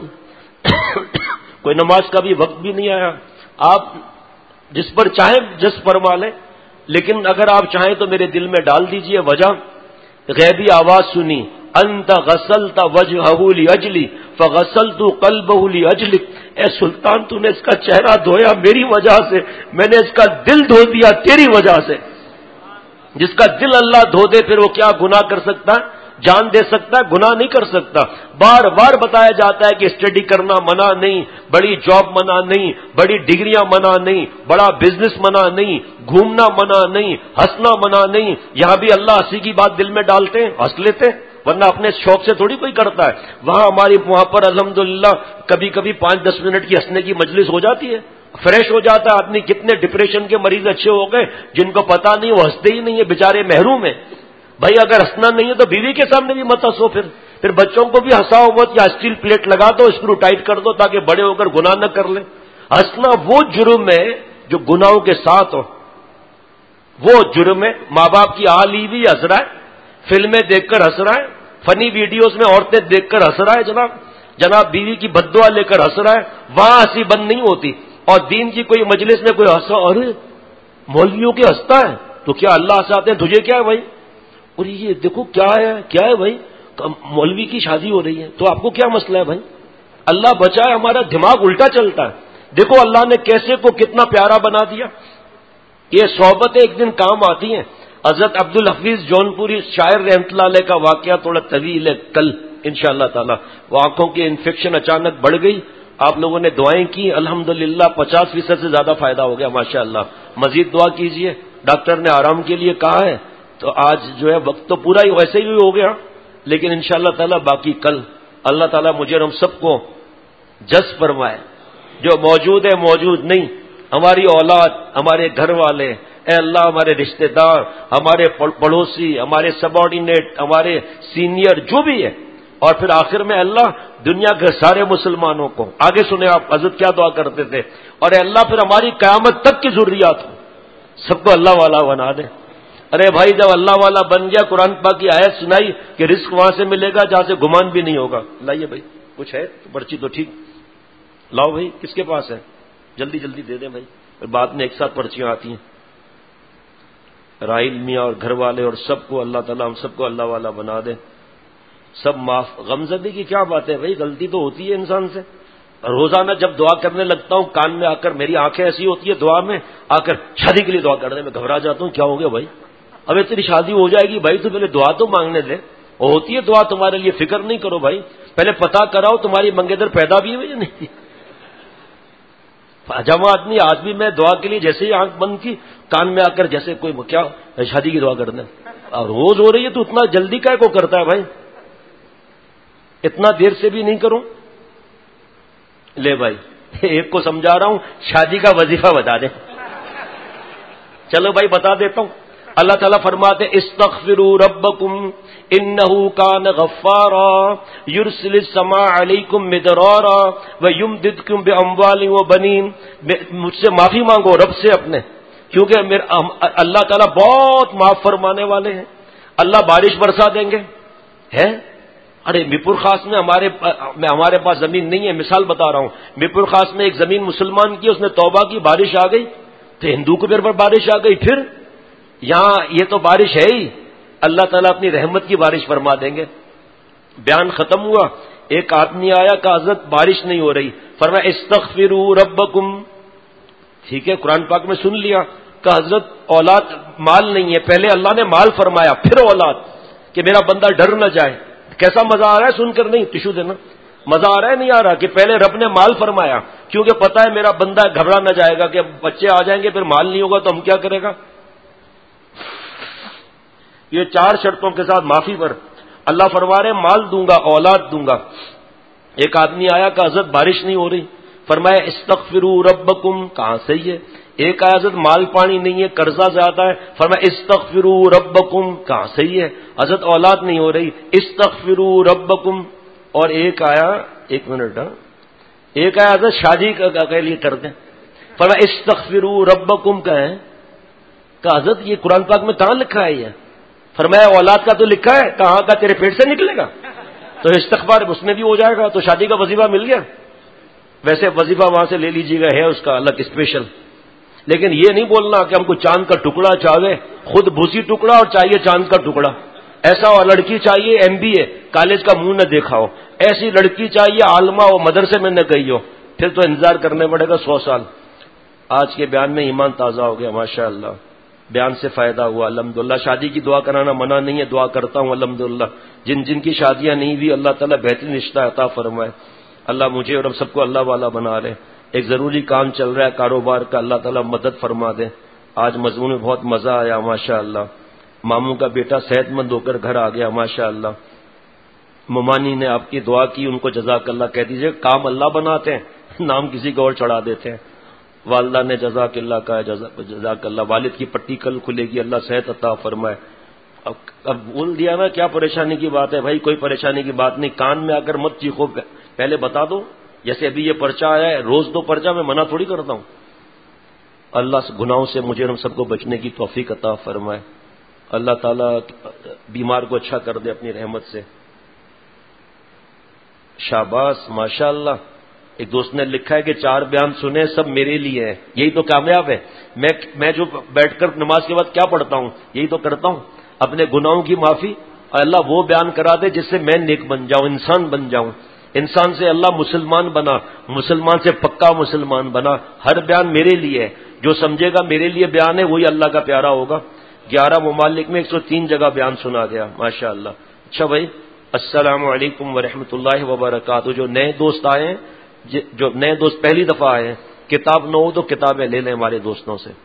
کوئی نماز کا بھی وقت بھی نہیں آیا. آپ جس پر چاہیں جس فرما لیں, لیکن اگر آپ چاہیں تو میرے دل میں ڈال دیجئے وجہ. غیبی آواز سنی, انت غسلت وجہہ لاجلی فغسلت قلبہ لاجلک. اے سلطان تو نے اس کا چہرہ دھویا میری وجہ سے, میں نے اس کا دل دھو دیا تیری وجہ سے. جس کا دل اللہ دھو دے پھر وہ کیا گناہ کر سکتا ہے؟ جان دے سکتا ہے, گناہ نہیں کر سکتا. بار بار بتایا جاتا ہے کہ اسٹڈی کرنا منع نہیں, بڑی جاب منع نہیں, بڑی ڈگریاں منع نہیں, بڑا بزنس منع نہیں, گھومنا منع نہیں, ہنسنا منع نہیں. یہاں بھی اللہ ہنسی کی بات دل میں ڈالتے ہیں, ہنس لیتے ہیں, ورنہ اپنے شوق سے تھوڑی کوئی کرتا ہے. وہاں ہماری وہاں پر الحمدللہ کبھی کبھی پانچ دس منٹ کی ہنسنے کی مجلس ہو جاتی ہے, فریش ہو جاتا ہے آدمی. کتنے ڈپریشن کے مریض اچھے ہو گئے جن کو پتا نہیں, وہ ہنستے ہی نہیں ہے, بےچارے محروم ہیں. بھائی اگر ہنسنا نہیں ہے تو بیوی کے سامنے بھی مت ہنسو, پھر پھر بچوں کو بھی ہنساؤ مت, یا اسٹیل پلیٹ لگا دو, اسکرو ٹائٹ کر دو تاکہ بڑے ہو کر گناہ نہ کر لیں. ہنسنا وہ جرم ہے جو گناہوں کے ساتھ ہو, وہ جرم ہے. ماں باپ کی آل ای بھی ہنس رہا ہے, فلمیں دیکھ کر ہنس رہا ہے, فنی ویڈیوز میں عورتیں دیکھ کر ہنس رہا ہے جناب, جناب بیوی کی بد دعا لے کر ہنس رہا ہے, وہاں ہنسی بند نہیں ہوتی. اور دین کی کوئی مجلس میں کوئی ہنسا, ارے مولویوں کے ہنستا ہے تو کیا اللہ ہنساتے ہیں تجھے کیا ہے بھائی؟ اور یہ دیکھو کیا ہے کیا ہے بھائی, مولوی کی شادی ہو رہی ہے تو آپ کو کیا مسئلہ ہے بھائی؟ اللہ بچائے, ہمارا دماغ الٹا چلتا ہے. دیکھو اللہ نے کیسے کو کتنا پیارا بنا دیا. یہ صحبتیں ایک دن کام آتی ہیں. حضرت عبد الحفیظ جونپوری شاعر رحمۃ اللہ علیہ کا واقعہ تھوڑا طویل ہے, کل انشاءاللہ تعالی. وہ آنکھوں کی انفیکشن اچانک بڑھ گئی, آپ لوگوں نے دعائیں کی, الحمدللہ پچاس فیصد سے زیادہ فائدہ ہو گیا ماشاءاللہ. مزید دعا کیجئے, ڈاکٹر نے آرام کے لیے کہا ہے, تو آج جو ہے وقت تو پورا ہی ویسے ہی ہو گیا, لیکن انشاءاللہ تعالی باقی کل. اللہ تعالیٰ مجھے اور ہم سب کو جذب فرمائے, جو موجود ہے موجود نہیں, ہماری اولاد, ہمارے گھر والے, اے اللہ ہمارے رشتہ دار, ہمارے پڑوسی, ہمارے سبارڈینیٹ, ہمارے سینئر جو بھی ہے, اور پھر آخر میں اللہ دنیا کے سارے مسلمانوں کو. آگے سنیں آپ حضرت کیا دعا کرتے تھے, اور اے اللہ پھر ہماری قیامت تک کی ضروریات ہو, سب کو اللہ والا بنا دے. ارے بھائی جب اللہ والا بن گیا, قرآن پاک کی آیت سنائی کہ رزق وہاں سے ملے گا جہاں سے گمان بھی نہیں ہوگا. لائیے بھائی, کچھ ہے پرچی تو ٹھیک لاؤ بھائی, کس کے پاس ہے جلدی جلدی دے دیں بھائی, بعد میں ایک ساتھ پرچیاں آتی ہیں. راحیل میاں اور گھر والے اور سب کو اللہ تعالیٰ ہم سب کو اللہ والا بنا دے, سب معاف. غمزدی کی کیا بات ہے بھائی, غلطی تو ہوتی ہے انسان سے. روزانہ جب دعا کرنے لگتا ہوں کان میں آ کر میری آنکھیں ایسی ہوتی ہے دعا میں آ کر شادی کے لیے دعا کرنے میں گھبرا جاتا ہوں. کیا ہو گیا بھائی, ابھی تیری شادی ہو جائے گی بھائی, تو پہلے دعا تو مانگنے دے. وہ ہوتی ہے دعا تمہارے لیے, فکر نہیں کرو بھائی, پہلے پتا کراؤ تمہاری منگیتر پیدا بھی ہوئی یا نہیں. جمع آدمی آج بھی میں دعا کے لیے جیسے ہی آنکھ بند کی کان میں آ کر جیسے کوئی کیا شادی کی دعا کرنا, اور روز ہو رہی ہے تو اتنا جلدی کا کو کرتا ہے بھائی, اتنا دیر سے بھی نہیں کروں. لے بھائی ایک کو سمجھا رہا ہوں, شادی کا وظیفہ بتا دے. چلو بھائی بتا دیتا ہوں. اللہ تعالیٰ فرماتے استغفروا ربکم انہ کان غفارا یرسل السماء علیکم مدرارا ویمددکم باموال وبنین. مجھ سے معافی مانگو رب سے اپنے, کیونکہ اللہ تعالیٰ بہت معاف فرمانے والے ہیں. اللہ بارش برسا دیں گے ہے. ارے میپور خاص میں ہمارے میں ہمارے پاس زمین نہیں ہے, مثال بتا رہا ہوں. میپور خاص میں ایک زمین مسلمان کی, اس نے توبہ کی, بارش آ گئی, تو ہندو کے پیر پر بارش آ گئی. پھر یہاں یہ تو بارش ہے ہی, اللہ تعالیٰ اپنی رحمت کی بارش فرما دیں گے. بیان ختم ہوا, ایک آدمی آیا کہ حضرت بارش نہیں ہو رہی, فرمایا استغفروا ربکم. ٹھیک ہے قرآن پاک میں سن لیا کہ حضرت اولاد مال نہیں ہے, پہلے اللہ نے مال فرمایا پھر اولاد, کہ میرا بندہ ڈر نہ جائے. کیسا مزہ آ رہا ہے سن کر, نہیں ٹشو دینا, مزہ آ رہا ہے نہیں آ رہا, کہ پہلے رب نے مال فرمایا کیونکہ پتا ہے میرا بندہ گھبرا نہ جائے گا کہ بچے آ جائیں گے پھر مال نہیں ہوگا تو ہم کیا کرے گا. یہ چار شرطوں کے ساتھ معافی پر اللہ فرما رہے مال دوں گا, اولاد دوں گا. ایک آدمی آیا کہ حضرت بارش نہیں ہو رہی, فرمایا استغفروا ربکم. کہاں صحیح ہے. ایک آیا حضرت مال پانی نہیں ہے, قرضہ زیادہ ہے, فرمایا استغفروا ربکم. کہاں صحیح ہے. حضرت اولاد نہیں ہو رہی, استغفروا ربکم. اور ایک آیا, ایک منٹ, ایک آیا حضرت شادی کے لیے کر دیں، فرمایا استغفروا ربکم کا ہے کہ حضرت یہ قرآن پاک میں کہاں لکھا ہے؟ یہ فرمایا اولاد کا تو لکھا ہے، کہاں کا تیرے پیٹ سے نکلے گا، تو استغفار اس میں بھی ہو جائے گا، تو شادی کا وظیفہ مل گیا۔ ویسے وظیفہ وہاں سے لے لیجیے گا، ہے اس کا الگ اسپیشل، لیکن یہ نہیں بولنا کہ ہم کو چاند کا ٹکڑا چاہے، خود بھوسی ٹکڑا اور چاہیے چاند کا ٹکڑا، ایسا اور لڑکی چاہیے ایم بی اے کالج کا منہ نہ دیکھا ہو، ایسی لڑکی چاہیے عالمہ ہو مدرسے میں نہ گئی ہو، پھر تو انتظار کرنے پڑے گا سو سال۔ آج کے بیان میں ایمان تازہ ہو گیا ماشاء اللہ، بیان سے فائدہ ہوا الحمدللہ۔ شادی کی دعا کرانا منع نہیں ہے، دعا کرتا ہوں الحمدللہ، جن جن کی شادیاں نہیں ہوئی اللہ تعالیٰ بہترین رشتہ عطا فرمائے، اللہ مجھے اور ہم سب کو اللہ والا بنا لے۔ ایک ضروری کام چل رہا ہے کاروبار کا، اللہ تعالیٰ مدد فرما دے۔ آج مضمون میں بہت مزہ آیا ماشاء اللہ، ماموں کا بیٹا صحت مند ہو کر گھر آ گیا ماشاء اللہ۔ ممانی نے آپ کی دعا کی، ان کو جزاک اللہ کہہ دیجیے، کام اللہ بناتے ہیں، نام کسی کو اور چڑھا دیتے ہیں۔ والدہ نے جزاک اللہ کہا، جزاک اللہ۔ والد کی پٹی کل کھلے گی، اللہ صحت عطا فرمائے۔ اب اب بول دیا نا، کیا پریشانی کی بات ہے بھائی؟ کوئی پریشانی کی بات نہیں، کان میں آ کر مت چیخو، پہلے بتا دو۔ جیسے ابھی یہ پرچہ آیا ہے، روز دو پرچہ، میں منع تھوڑی کرتا ہوں۔ اللہ سے گناہوں سے مجھے ہم سب کو بچنے کی توفیق عطا فرمائے، اللہ تعالیٰ بیمار کو اچھا کر دے اپنی رحمت سے۔ شاباش ماشاء اللہ۔ ایک دوست نے لکھا ہے کہ چار بیان سنے سب میرے لیے ہیں، یہی تو کامیاب ہے۔ میں میں جو بیٹھ کر نماز کے بعد کیا پڑھتا ہوں، یہی تو کرتا ہوں، اپنے گناہوں کی معافی، اور اللہ وہ بیان کرا دے جس سے میں نیک بن جاؤں، انسان بن جاؤں، انسان سے اللہ مسلمان بنا، مسلمان سے پکا مسلمان بنا۔ ہر بیان میرے لیے ہے، جو سمجھے گا میرے لیے بیان ہے وہی اللہ کا پیارا ہوگا۔ گیارہ ممالک میں ایک سو تین جگہ بیان سنا گیا ماشاء اللہ۔ اچھا بھائی، السلام علیکم ورحمۃ اللہ وبرکاتہ۔ جو نئے دوست آئے ہیں، جو نئے دوست پہلی دفعہ آئے ہیں، کتاب نہ ہو تو کتابیں لے لیں ہمارے دوستوں سے۔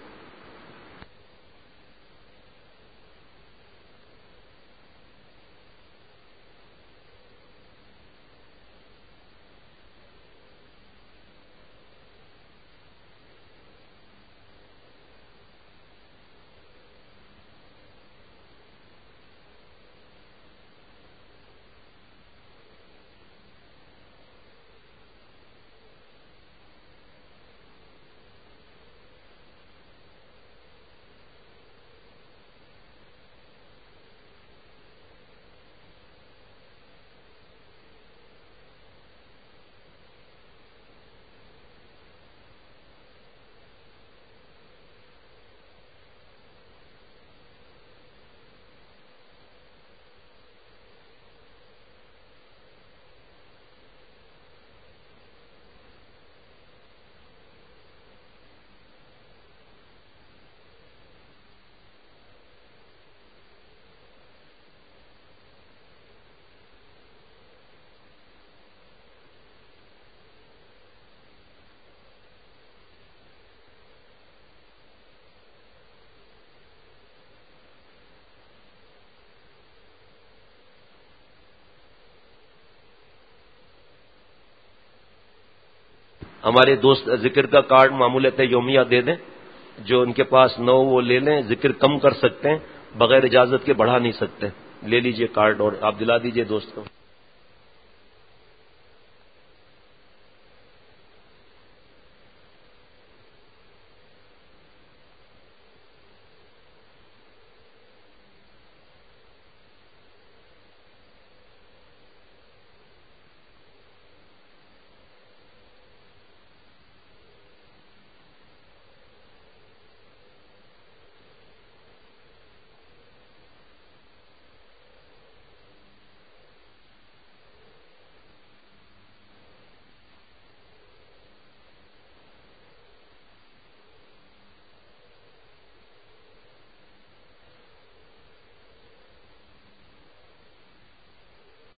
ہمارے دوست ذکر کا کارڈ معمولیت یومیہ دے دیں، جو ان کے پاس نہ ہو وہ لے لیں، ذکر کم کر سکتے ہیں، بغیر اجازت کے بڑھا نہیں سکتے۔ لے لیجئے کارڈ اور آپ دلا دیجئے دوست کو۔